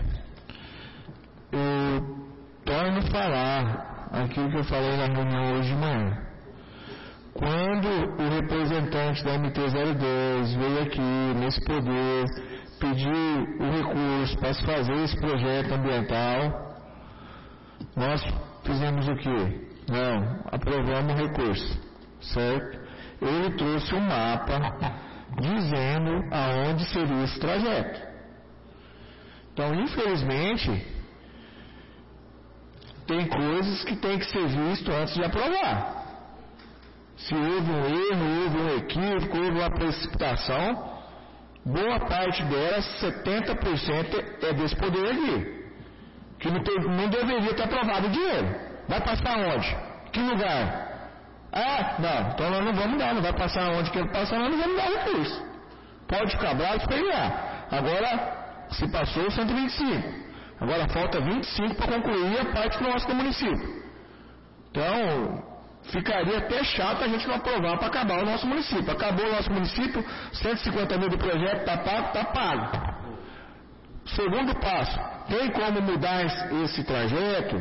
eu torno a falar aquilo que eu falei na reunião hoje de manhã. Quando o representante da MT-010 veio aqui, nesse poder, pediu o recurso para se fazer esse projeto ambiental, nós fizemos o quê? Não, aprovamos o recurso, certo? Ele trouxe um mapa dizendo aonde seria esse trajeto. Então, infelizmente, tem coisas que tem que ser visto antes de aprovar. Se houve um erro, houve um equívoco, houve uma precipitação, boa parte delas, 70% é desse poder aqui, que não deveria ter aprovado o dinheiro. Vai passar onde? Que lugar? Ah, não, então nós não vamos dar, não vai passar onde quer passar, nós não vamos dar recurso. Pode ficar bravo e pegar. Agora, se passou 125, agora falta 25 para concluir a parte nossa do município. Então, ficaria até chato a gente não aprovar para acabar o nosso município. Acabou o nosso município, 150 mil do projeto está pago, está pago. Segundo passo, tem como mudar esse trajeto?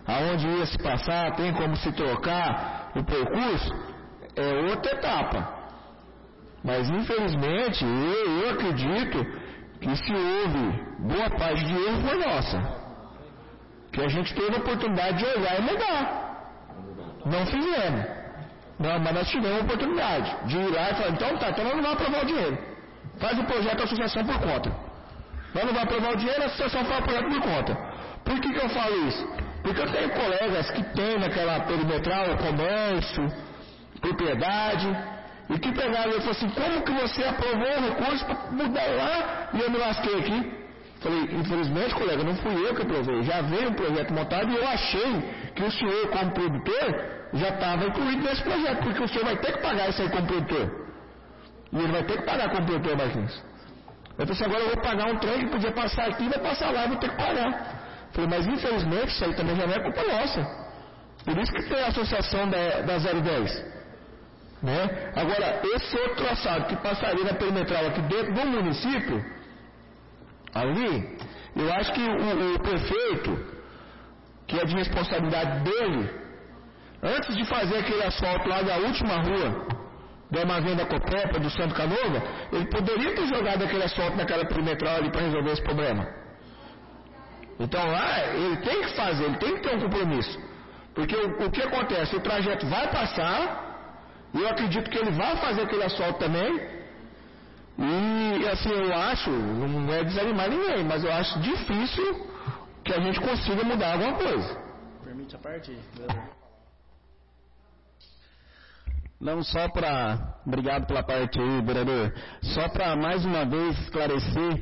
aonde ia se passar, tem como se trocar o percurso, é outra etapa. Mas infelizmente eu acredito que se houve boa parte de erro foi nossa, que a gente teve a oportunidade de olhar e mudar, não fizemos, não, mas nós tivemos a oportunidade de ir lá e falar, então nós não vamos aprovar o dinheiro, faz o projeto da associação por conta, nós não vamos aprovar o dinheiro, a associação faz o projeto por conta. Por que eu falo isso? Porque eu tenho colegas que têm naquela perimetral comércio, propriedade, e que pegaram e falaram assim, como que você aprovou o recurso para mudar lá e eu me lasquei aqui? Falei, infelizmente, colega, não fui eu que aprovei, já veio um projeto montado e eu achei que o senhor, como produtor, já estava incluído nesse projeto, porque o senhor vai ter que pagar isso aí como produtor. E ele vai ter que pagar como produtor, Marquinhos. Eu falei assim, agora eu vou pagar um trem que podia passar aqui, vai passar lá, vou ter que pagar. Falei, mas infelizmente isso aí também já não é culpa nossa. Por isso que tem a associação da 010. Né? Agora, esse outro traçado que passaria na perimetral aqui dentro do município, ali, eu acho que o prefeito, que é de responsabilidade dele, antes de fazer aquele asfalto lá da última rua, do Armazém da Copepa, do Santo Canova, ele poderia ter jogado aquele asfalto naquela perimetral ali para resolver esse problema. Então lá, ele tem que fazer, ele tem que ter um compromisso. Porque o que acontece? O trajeto vai passar, e eu acredito que ele vai fazer aquele asfalto também, e assim, eu acho, não é desanimar ninguém, mas eu acho difícil que a gente consiga mudar alguma coisa. Permite a parte? Não, só para... Obrigado pela parte aí, vereador. Só para mais uma vez esclarecer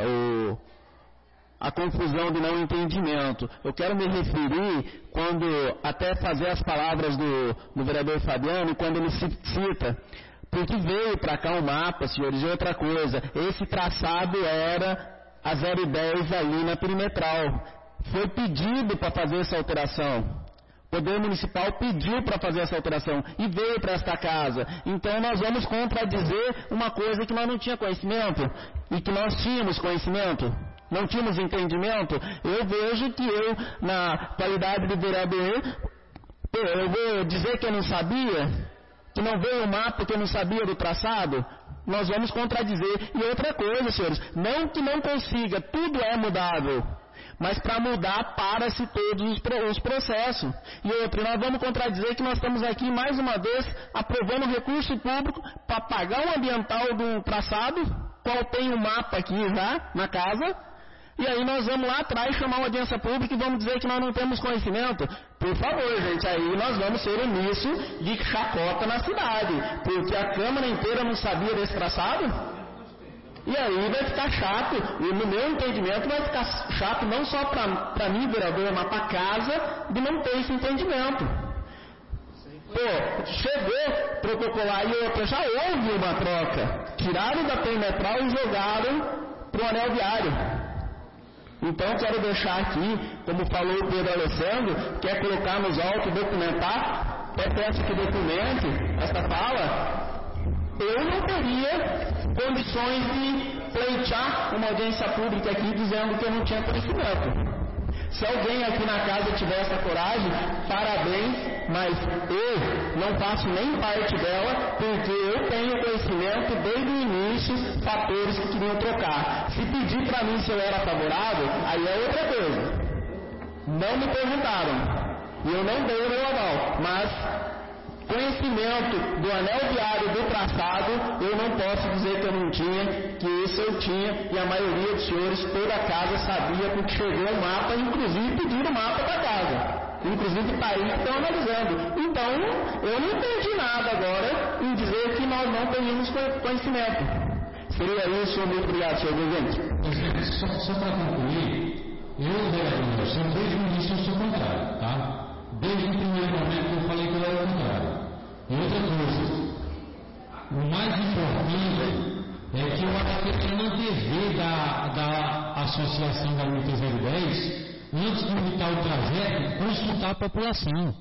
a confusão de não entendimento. Eu quero me referir quando, até fazer as palavras do vereador Fabiano, quando ele cita, porque veio para cá um mapa, senhores, e outra coisa, esse traçado era a 010 ali na perimetral. Foi pedido para fazer essa alteração. O Poder Municipal pediu para fazer essa alteração e veio para esta casa. Então nós vamos contradizer uma coisa que nós não tínhamos conhecimento e que nós tínhamos conhecimento. Não tínhamos entendimento. Eu vejo que eu, na qualidade de vereador, eu vou dizer que eu não sabia, que não veio o mapa, que eu não sabia do traçado. Nós vamos contradizer. E outra coisa, senhores, não que não consiga, tudo é mudável. Mas para mudar, para-se todos os processos. E outra, nós vamos contradizer que nós estamos aqui, mais uma vez, aprovando recurso público para pagar o ambiental do traçado, qual tem um mapa aqui já na casa, e aí nós vamos lá atrás chamar uma audiência pública e vamos dizer que nós não temos conhecimento. Por favor, gente, aí nós vamos ser omissos de chacota na cidade, porque a Câmara inteira não sabia desse traçado. E aí vai ficar chato, e no meu entendimento vai ficar chato não só para mim, vereador, mas para a casa, de não ter esse entendimento. Pô, chegou protocolar e outra, já houve uma troca. Tiraram da perimetral e jogaram para o anel viário. Então quero deixar aqui, como falou o Pedro Alessandro, quer colocar nos autos, documentar, até peço que documente esta fala. Eu não teria condições de pleitear uma audiência pública aqui dizendo que eu não tinha conhecimento. Se alguém aqui na casa tiver essa coragem, parabéns, mas eu não faço nem parte dela, porque eu tenho conhecimento desde o início, fatores que queriam trocar. Se pedir para mim se eu era favorável, aí é outra coisa. Não me perguntaram, e eu não dei o meu aval, mas conhecimento do anel viário do traçado, eu não posso dizer que eu não tinha, que esse eu tinha, e a maioria dos senhores, toda a casa sabia, porque chegou o mapa, inclusive pediram o mapa para casa. Inclusive está aí que estão analisando. Então, eu não entendi nada agora em dizer que nós não teríamos conhecimento. Seria isso, muito obrigado, senhor presidente. Só para concluir, eu, vereador, desde o início eu sou contrário, tá? Desde o primeiro momento que eu falei que eu era contrário. E outra coisa, o mais importante é que eu acho que é um dever da Associação da Luta 010, antes de limitar o trajeto, consultar a população.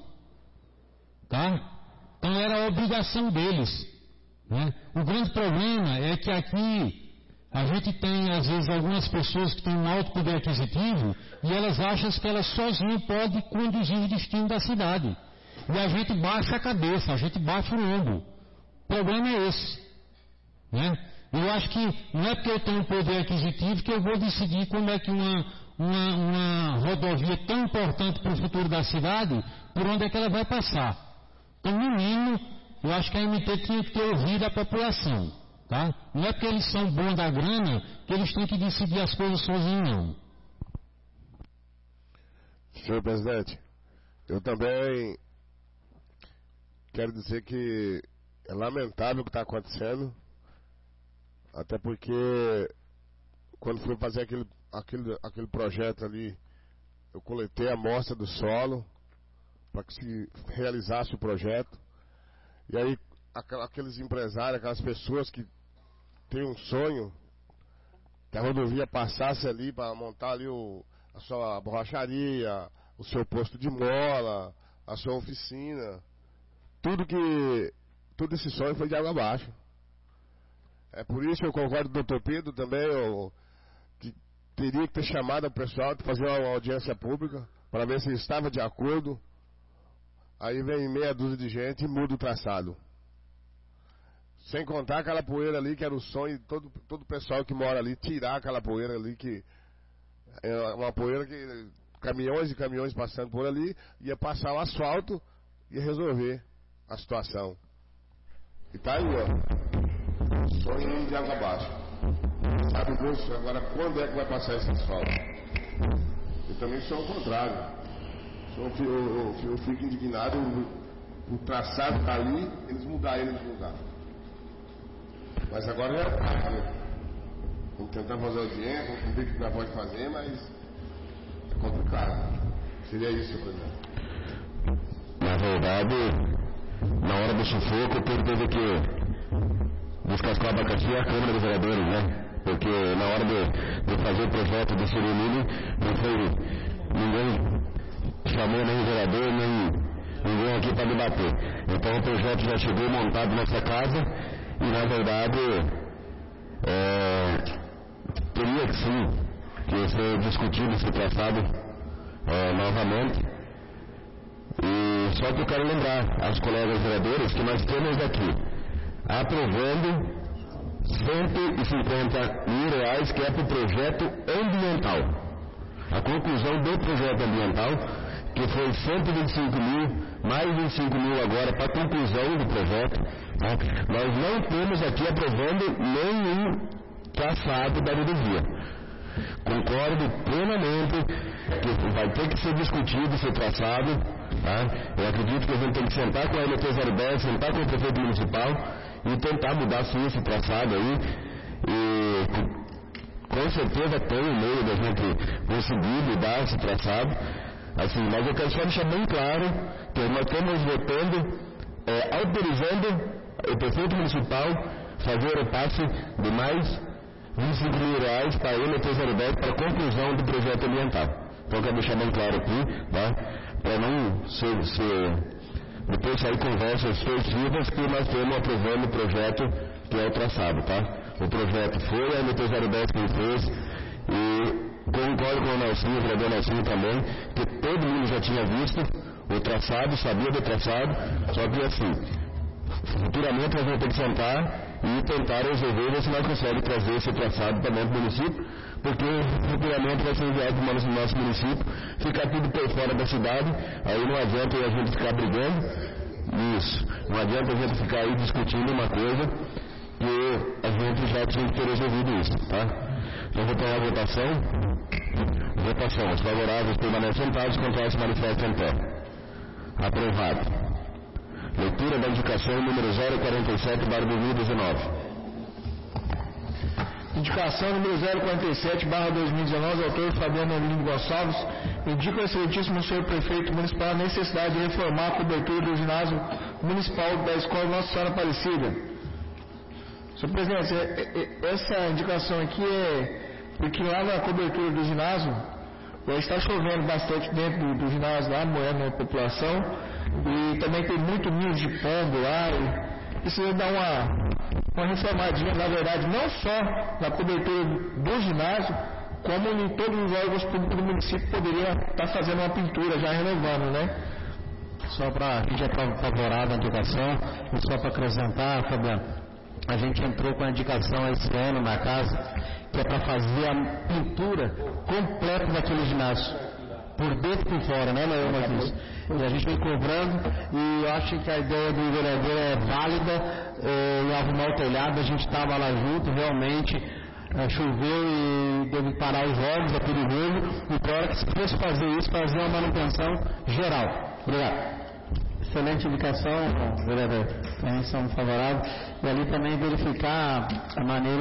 Tá? Então era a obrigação deles. Né? O grande problema é que aqui A gente tem, às vezes, algumas pessoas que têm um alto poder aquisitivo e elas acham que elas sozinhas podem conduzir o destino da cidade. E a gente baixa a cabeça, a gente baixa o ombro. O problema é esse. Né? Eu acho que não é porque eu tenho um poder aquisitivo que eu vou decidir como é que uma rodovia tão importante para o futuro da cidade, por onde é que ela vai passar. Então, no mínimo, eu acho que a MT tinha que ter ouvido a população. Tá? Não é porque eles são bons da grana que eles têm que decidir as coisas sozinhos, não. Senhor presidente, eu também quero dizer que é lamentável o que está acontecendo, até porque quando fui fazer aquele projeto ali, eu coletei a amostra do solo para que se realizasse o projeto, e aí aqueles empresários, aquelas pessoas que têm um sonho que a rodovia passasse ali para montar ali a sua borracharia, o seu posto de mola, a sua oficina, todo esse sonho foi de água abaixo. É por isso que eu concordo com o Dr. Pedro também, que teria que ter chamado o pessoal para fazer uma audiência pública para ver se estava de acordo. Aí vem meia dúzia de gente e muda o traçado. Sem contar aquela poeira ali que era o sonho de todo o pessoal que mora ali, tirar aquela poeira ali, que é uma poeira que caminhões e caminhões passando por ali, ia passar o asfalto e ia resolver a situação. E tá aí, ó, sonho de água abaixo. Sabe Deus agora quando é que vai passar esse asfalto? Eu também sou ao contrário. Eu fico indignado, o traçado tá ali, eles mudaram ele de lugar. Mas agora já é, né? Vamos tentar fazer audiência, vamos ver o que nós pode fazer, mas é complicado. Seria isso, presidente. Na verdade, na hora do sufoco, quem teve que descascar o abacaxi é a Câmara dos Vereadores, né? Porque na hora de fazer o projeto do Cirinini, não foi ninguém chamou nem o vereador, nem ninguém aqui para debater. Então o projeto já chegou montado nessa casa. E na verdade teria que sim que ser discutido esse traçado novamente. E só que eu quero lembrar aos colegas vereadores que nós temos aqui aprovando R$150.000 que é para o projeto ambiental. A conclusão do projeto ambiental, que foi 125 mil, mais 25 mil agora para a conclusão do projeto. Nós não temos aqui aprovando nenhum traçado da rodovia. Concordo plenamente que vai ter que ser discutido esse traçado. Eu acredito que a gente tem que sentar com a MT-010, sentar com o prefeito municipal e tentar mudar sim esse traçado aí. E com certeza tem um meio da gente conseguir mudar esse traçado. Assim, mas eu quero só deixar bem claro que nós estamos votando, autorizando o prefeito municipal fazer o repasse de mais R$25.000 para a MT-010 para a conclusão do projeto ambiental. Então eu quero deixar bem claro aqui, tá? Para não depois sair conversas festivas que nós estamos aprovando o projeto que é o traçado, tá? O projeto foi a MT-010 quem fez e concordo com o Nelson, o vereador Nelson também, que todo mundo já tinha visto o traçado, sabia do traçado, só que assim, futuramente nós vamos ter que sentar e tentar resolver ver se nós conseguimos trazer esse traçado para dentro do município, porque futuramente vai ser enviado para o nosso município, ficar tudo por fora da cidade, aí não adianta a gente ficar brigando, isso, não adianta a gente ficar aí discutindo uma coisa que a gente já tinha que ter resolvido isso, tá? Então vou tomar a votação. Votação. Os favoráveis permanecem sentados, contrários se manifestam em pé. Aprovado. Leitura da indicação número 047/2019. Indicação número 047/2019, autor Fabiano Avelino Gonçalves, indica ao excelentíssimo senhor prefeito municipal a necessidade de reformar a cobertura do ginásio municipal da Escola Nossa Senhora Aparecida. Senhor presidente, essa indicação aqui é porque lá na cobertura do ginásio está chovendo bastante dentro do ginásio lá, moendo a população, e também tem muito ninho de pombo lá, e precisa dar uma reformadinha, na verdade, não só na cobertura do ginásio, como em todos os órgãos públicos do município poderia estar fazendo uma pintura, já renovando, né? Só para a gente é favorável à indicação, e só para acrescentar, Fabiano, a gente entrou com a indicação esse ano na casa, que é para fazer a pintura completa daquele ginásio, por dentro e por fora, né, Marquinhos? E a gente vem cobrando, e eu acho que a ideia do vereador é válida, em arrumar o telhado, a gente estava lá junto, realmente choveu e teve que parar os jogos, é perigoso, e para hora que se fosse fazer isso, fazer uma manutenção geral. Obrigado. Excelente indicação, vereador. Também somos favoráveis. E ali também verificar a maneira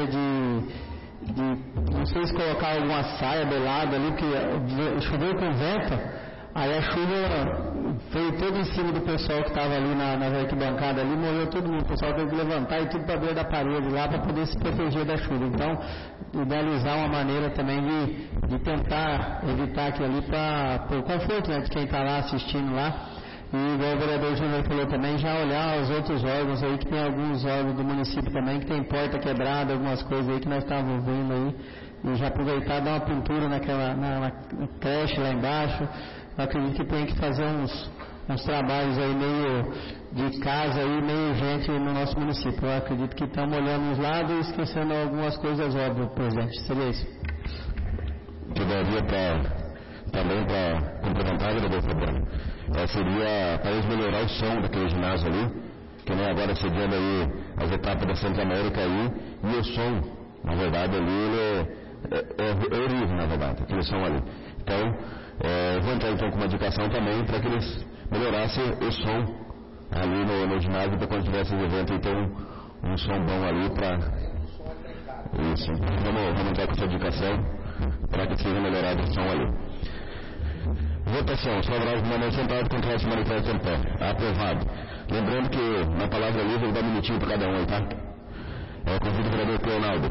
de não sei se colocar alguma saia do lado ali, porque choveu com vento, aí a chuva veio todo em cima do pessoal que estava ali na arquibancada ali, morreu todo mundo. O pessoal teve que levantar e tudo para dentro da parede lá para poder se proteger da chuva. Então, idealizar uma maneira também de tentar evitar aquilo ali para o conforto, né, de quem está lá assistindo lá. E igual o vereador Júnior falou também, já olhar os outros órgãos aí, que tem alguns órgãos do município também, que tem porta quebrada, algumas coisas aí que nós estávamos vendo aí, e já aproveitar e dar uma pintura na creche lá embaixo. Eu acredito que tem que fazer uns trabalhos aí meio de casa aí, meio urgente no nosso município. Eu acredito que estamos olhando os lados e esquecendo algumas coisas óbvias, presidente. Seria isso. Todavia, também para complementar, vereador Fabiano, seria para eles melhorar o som daquele ginásio ali, que nem agora seguindo aí as etapas da Santa América aí, e o som, na verdade, ali ele é horrível, na verdade, aquele som ali. Então, eu vou entrar então com uma indicação também para que eles melhorassem o som ali no ginásio, para quando tivesse o evento, então um som bom ali para isso. Vamos entrar com essa indicação para que seja melhorado o som ali. Votação. Favorável do maneiro sentado, contrário se manifesta em pé. Aprovado. Lembrando que na palavra livre eu vou dar um minutinho para cada um aí, tá? Convido o vereador Leonardo.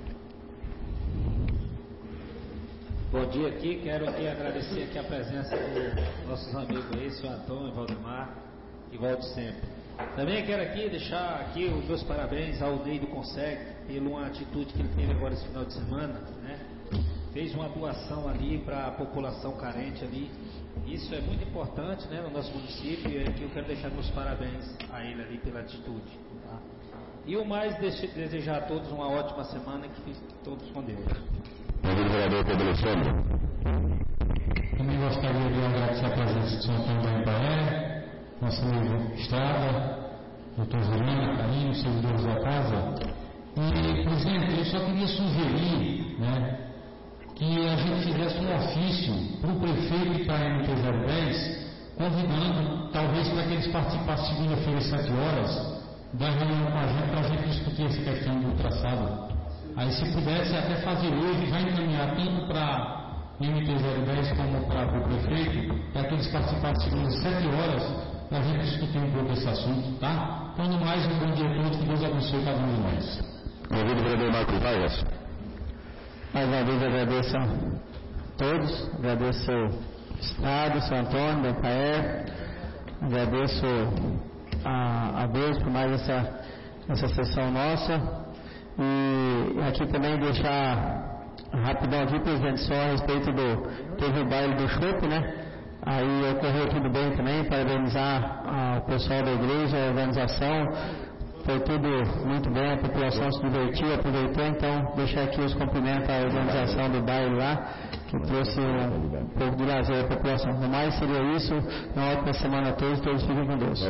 Bom dia aqui, quero aqui agradecer aqui a presença dos nossos amigos aí, senhor Antônio, Valdemar e volte sempre. Também quero aqui deixar aqui os meus parabéns ao Ney do Conseg pela atitude que ele teve agora esse final de semana, né? Fez uma doação ali para a população carente ali. Isso é muito importante, né, no nosso município, e aqui eu quero deixar meus parabéns a ele ali pela atitude. Tá? E o mais, desejar a todos uma ótima semana, que fiquem todos com Deus. Convido o vereador Pedro Alexandre. Também gostaria de agradecer a presença do senhor Antônio da Embraer, nosso amigo Estrada, doutor Zurana, Carinho, servidores da casa. E, presidente, eu só queria sugerir, né, que a gente fizesse um ofício para o prefeito e para a MT-010, convidando, talvez, para que eles participassem segunda-feira às 7 horas, da reunião com a gente, para a gente discutir essa questão do traçado. Aí, se pudesse até fazer hoje, já encaminhar tanto para a MT-010 como para o prefeito, para que eles participassem segunda às 7 horas, para a gente discutir um pouco esse assunto, tá? Então, no mais, um bom dia a todos, que Deus abençoe cada um de nós. Convido o vereador Marcos Vargas. Mais uma vez agradeço a todos, agradeço o Estado, São Antônio, da Empaer, agradeço a Deus por mais essa sessão nossa, e aqui também deixar rapidão aqui, presidente, só a respeito teve o baile do chopp, né? Aí ocorreu tudo bem também, parabenizar o pessoal da igreja, a organização. Foi tudo muito bem, a população se divertiu, aproveitou, então deixar aqui os cumprimentos à organização do bairro lá, que trouxe um pouco de lazer à população. No mais seria isso, uma ótima semana a todos fiquem com Deus.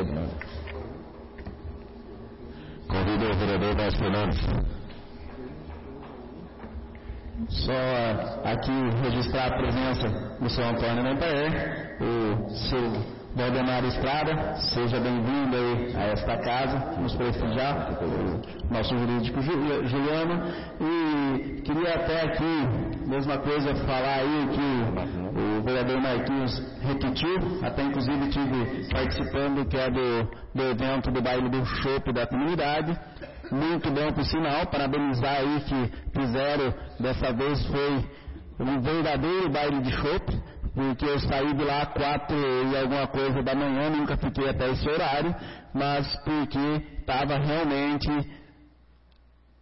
Convido o vereador Vasco Fernandes. Só aqui registrar a presença do seu Antônio Nempaer, o seu Valdemar Estrada, seja bem-vindo aí a esta casa, nos prestigiar, o nosso jurídico Juliano, e queria até aqui, mesma coisa, falar aí que o vereador Marquinhos repetiu, até inclusive estive participando que é do evento do baile do chopp da comunidade, muito bom por sinal, parabenizar aí que fizeram, dessa vez foi um verdadeiro baile de chopp, porque eu saí de lá 4 e alguma coisa da manhã, nunca fiquei até esse horário, mas porque estava realmente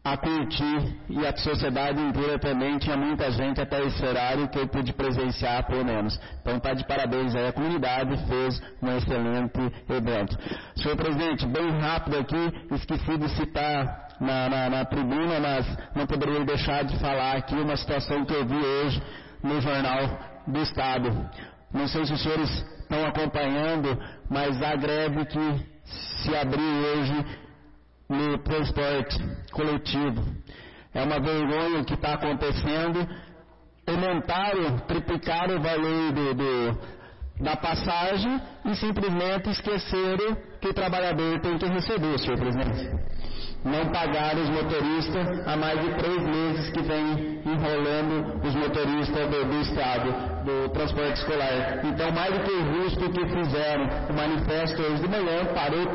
a curtir, e a sociedade inteira também, tinha muita gente até esse horário que eu pude presenciar pelo menos. Então está de parabéns aí, a comunidade fez um excelente evento. Senhor presidente, bem rápido aqui, esqueci de citar na tribuna, mas não poderia deixar de falar aqui uma situação que eu vi hoje no Jornal do Estado. Não sei se os senhores estão acompanhando, mas a greve que se abriu hoje no transporte coletivo. É uma vergonha o que está acontecendo. Aumentaram, triplicaram o valor da passagem e simplesmente esqueceram que o trabalhador tem que receber, senhor presidente. Não pagaram os motoristas há mais de 3 meses que vem enrolando os motoristas do Estado, do transporte escolar. Então, mais do que justo que fizeram o manifesto hoje de manhã, parou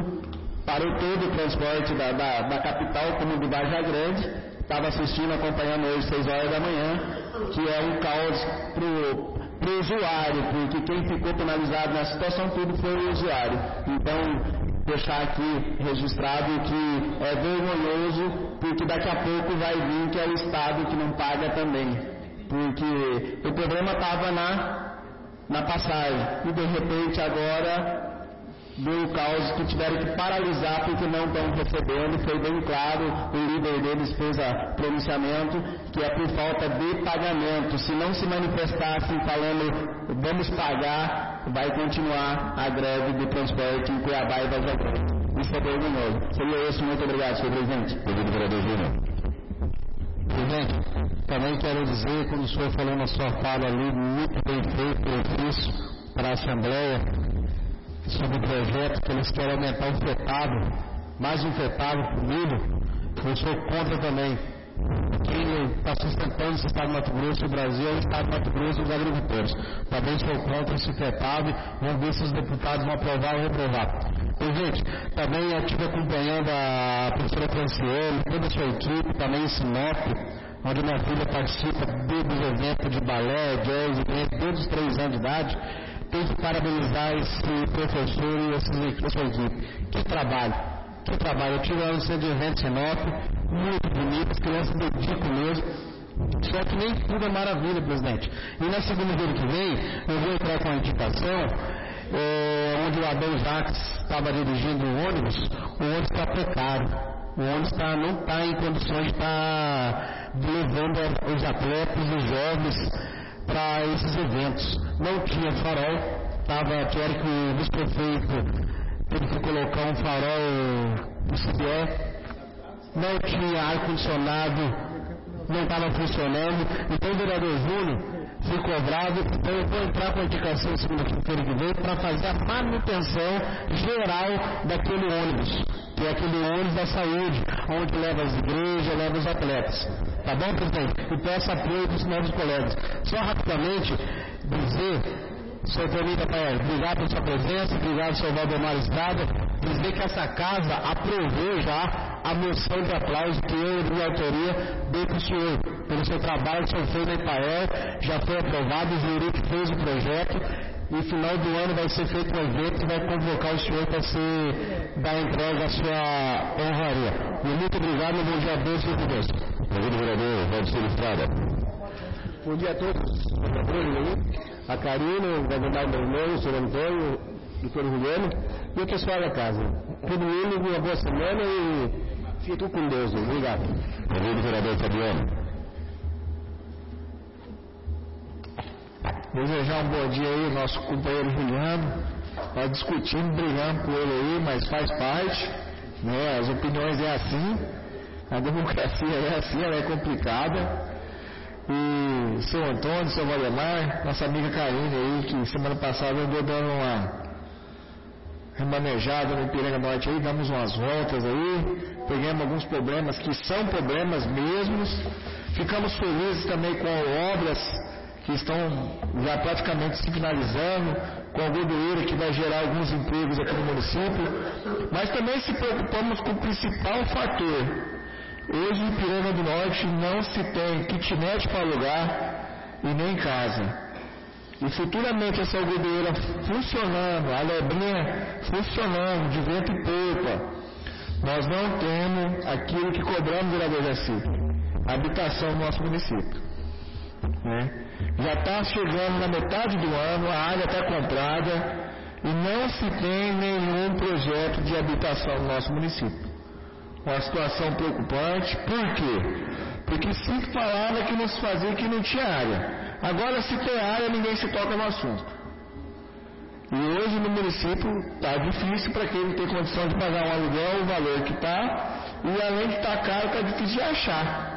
todo o transporte da capital, como de Varja Grande. Estava assistindo, acompanhando hoje 6 horas da manhã, que é um caos para o usuário, porque quem ficou penalizado na situação tudo foi o usuário. Então, deixar aqui registrado que é vergonhoso, porque daqui a pouco vai vir que é o Estado que não paga também. Porque o problema estava na passagem, e de repente agora deu o caos que tiveram que paralisar porque não estão recebendo. Foi bem claro, o líder deles fez o pronunciamento que é por falta de pagamento. Se não se manifestassem falando vamos pagar, vai continuar a greve de transporte em Cuiabá e Varja Grande. Isso é vergonhoso. Seria isso, muito obrigado, senhor presidente. Obrigado, vereador Júnior. Presidente, também quero dizer, como o senhor falou na sua fala ali, muito bem feito, eu fiz para a Assembleia, sobre o projeto que eles querem aumentar o fretado, mais um fretado por milho. Eu sou contra também. Quem está sustentando esse Estado do Mato Grosso e o Brasil é o Estado do Mato Grosso e os agricultores. Também sou contra esse fretado. Vamos ver se os deputados vão aprovar ou reprovar. Gente, também eu estive acompanhando a professora Franciele, toda a sua equipe, também em Sinop, onde minha filha participa dos eventos de balé, jazz, desde os 3 anos de idade. Tem que parabenizar esse professor e essa sua equipe. Que trabalho. Eu tive lá no centro de eventos Sinop, muito bonito, as crianças dedicam mesmo. Só que nem tudo é maravilha, presidente. E na segunda-feira que vem, eu vou entrar com a indicação, onde o Adão Jacques estava dirigindo o ônibus está precário. O ônibus não está em condições de estar levando os atletas, os jovens, para esses eventos. Não tinha farol, tiveram que o vice-prefeito teve que colocar um farol no CBE, não tinha ar-condicionado, não estava funcionando. Então o vereador Júnior ficou bravo. Então eu vou entrar com a indicação segunda-feira que vem para fazer a manutenção geral daquele ônibus, que é aquele ônibus da saúde, onde leva as igrejas, leva os atletas. Tá bom, presidente? E peço apoio dos novos colegas. Só rapidamente dizer, senhor permita, obrigado pela sua presença, obrigado, senhor Valdemar Estrada, dizer que essa casa aprovou já a moção de aplauso que eu, de autoria, dei para o senhor, pelo seu trabalho que o senhor fez na Ipael, já foi aprovado, o júri que fez o projeto, e no final do ano vai ser feito um evento que vai convocar o senhor para dar entrega à sua honraria. E muito obrigado e bom dia a Deus e a Deus. Obrigado, vereador Valdemar Estrada. Bom dia a todos, a Karina, o Valdemar Bermão, o senhor Antônio, o doutor Juliano e o pessoal da casa. Tudo indo, uma boa semana e fico com Deus. Obrigado. Obrigado, vereador Fabiano. Desejar um bom dia aí ao nosso companheiro Juliano. Nós discutimos, brigando com ele aí, mas faz parte, né? As opiniões é assim, a democracia é assim, ela é complicada. E seu Antônio, seu Valdemar, nossa amiga Karine aí, que semana passada andou dando uma remanejada no Ipiranga Norte aí, damos umas voltas aí, pegamos alguns problemas que são problemas mesmos. Ficamos felizes também com obras que estão já praticamente se finalizando, com a gordureira que vai gerar alguns empregos aqui no município, mas também se preocupamos com o principal fator. Hoje em Ipiranga do Norte não se tem kitnet para alugar e nem casa. E futuramente essa gordureira funcionando, a lebrinha funcionando, de vento e polpa, nós não temos aquilo que cobramos, vereador Jaci, habitação no nosso município. Né? Já está chegando na metade do ano, a área está comprada e não se tem nenhum projeto de habitação no nosso município. Uma situação preocupante. Por quê? Porque sempre falava que não se fazia, que não tinha área. Agora, se tem área, ninguém se toca no assunto. E hoje no município está difícil para quem não tem condição de pagar um aluguel, o valor que está, e além de estar caro, está difícil de achar.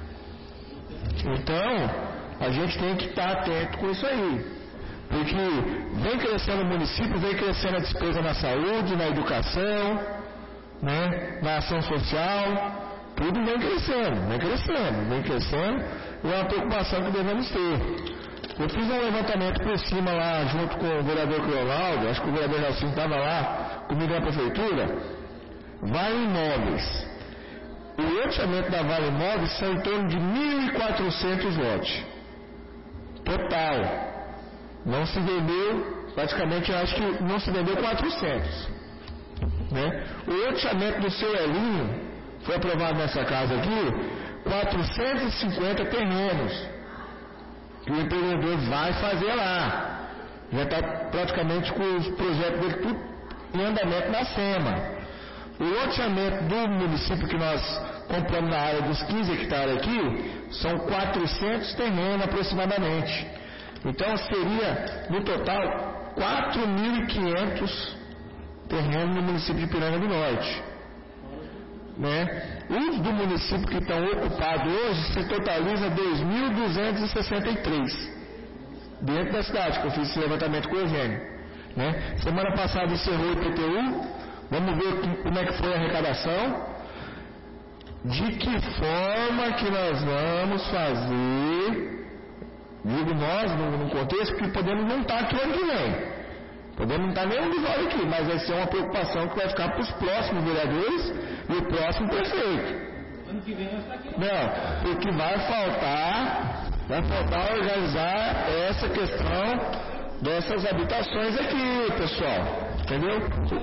Então, a gente tem que estar atento com isso aí. Porque vem crescendo o município, vem crescendo a despesa na saúde, na educação, né, na ação social, tudo vem crescendo, e é uma preocupação que devemos ter. Eu fiz um levantamento por cima lá, junto com o vereador Cleonaldo, acho que o vereador Jacinto estava lá, comigo na prefeitura, Vale Imóveis. O loteamento da Vale Imóveis são em torno de 1.400 lotes. Total. Não se vendeu, praticamente eu acho que não se vendeu 400. Né? O loteamento do seu Elinho, foi aprovado nessa casa aqui, 450 terrenos. Que o empreendedor vai fazer lá. Já está praticamente com os projetos dele tudo em andamento na SEMA. O loteamento do município que nós compramos na área dos 15 hectares aqui, são 400 terrenos aproximadamente. Então seria, no total, 4.500 terrenos no município de Piranga do Norte. Né? Os do município que estão ocupados hoje se totaliza 2.263 dentro da cidade, que eu fiz esse levantamento com o Eugênio. Né? Semana passada encerrou o IPTU, vamos ver como é que foi a arrecadação, de que forma que nós vamos fazer, digo nós, num contexto que podemos não estar aqui o ano que vem. Podemos não estar nenhum dos olhos aqui, mas vai ser uma preocupação que vai ficar para os próximos vereadores e o próximo prefeito. Ano que vem vai estar aqui. Não, porque vai faltar organizar essa questão dessas habitações aqui, pessoal. Entendeu?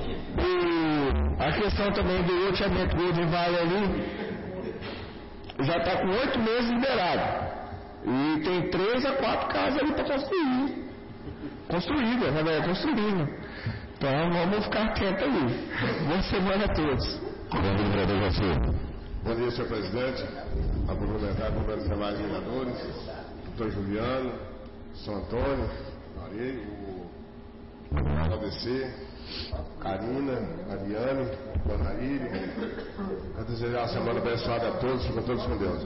A questão também do loteamento Golden Valley ali já está com 8 meses liberado. E tem 3 a 4 casas ali para construir. Construída. Então vamos ficar atentos ali. Boa semana a todos. Bom dia, senhor presidente. A cumprimentar os demais vereadores, doutor Juliano, São Antônio, o ABC, Karina, Ariane, Dona Iri. A desejar uma semana abençoada a todos, fiquem todos com Deus.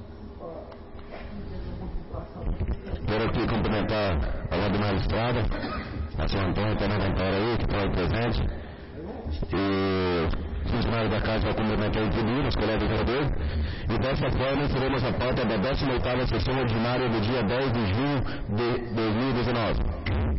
Quero aqui cumprimentar a Valdemar Estrada, a São Antônio também vai estar aí, que está presente, e o funcionário da casa vai cumprimentar o Julinho, os colegas vereadores, e dessa forma iniciaremos a pauta da 18ª sessão ordinária do dia 10 de junho de 2019.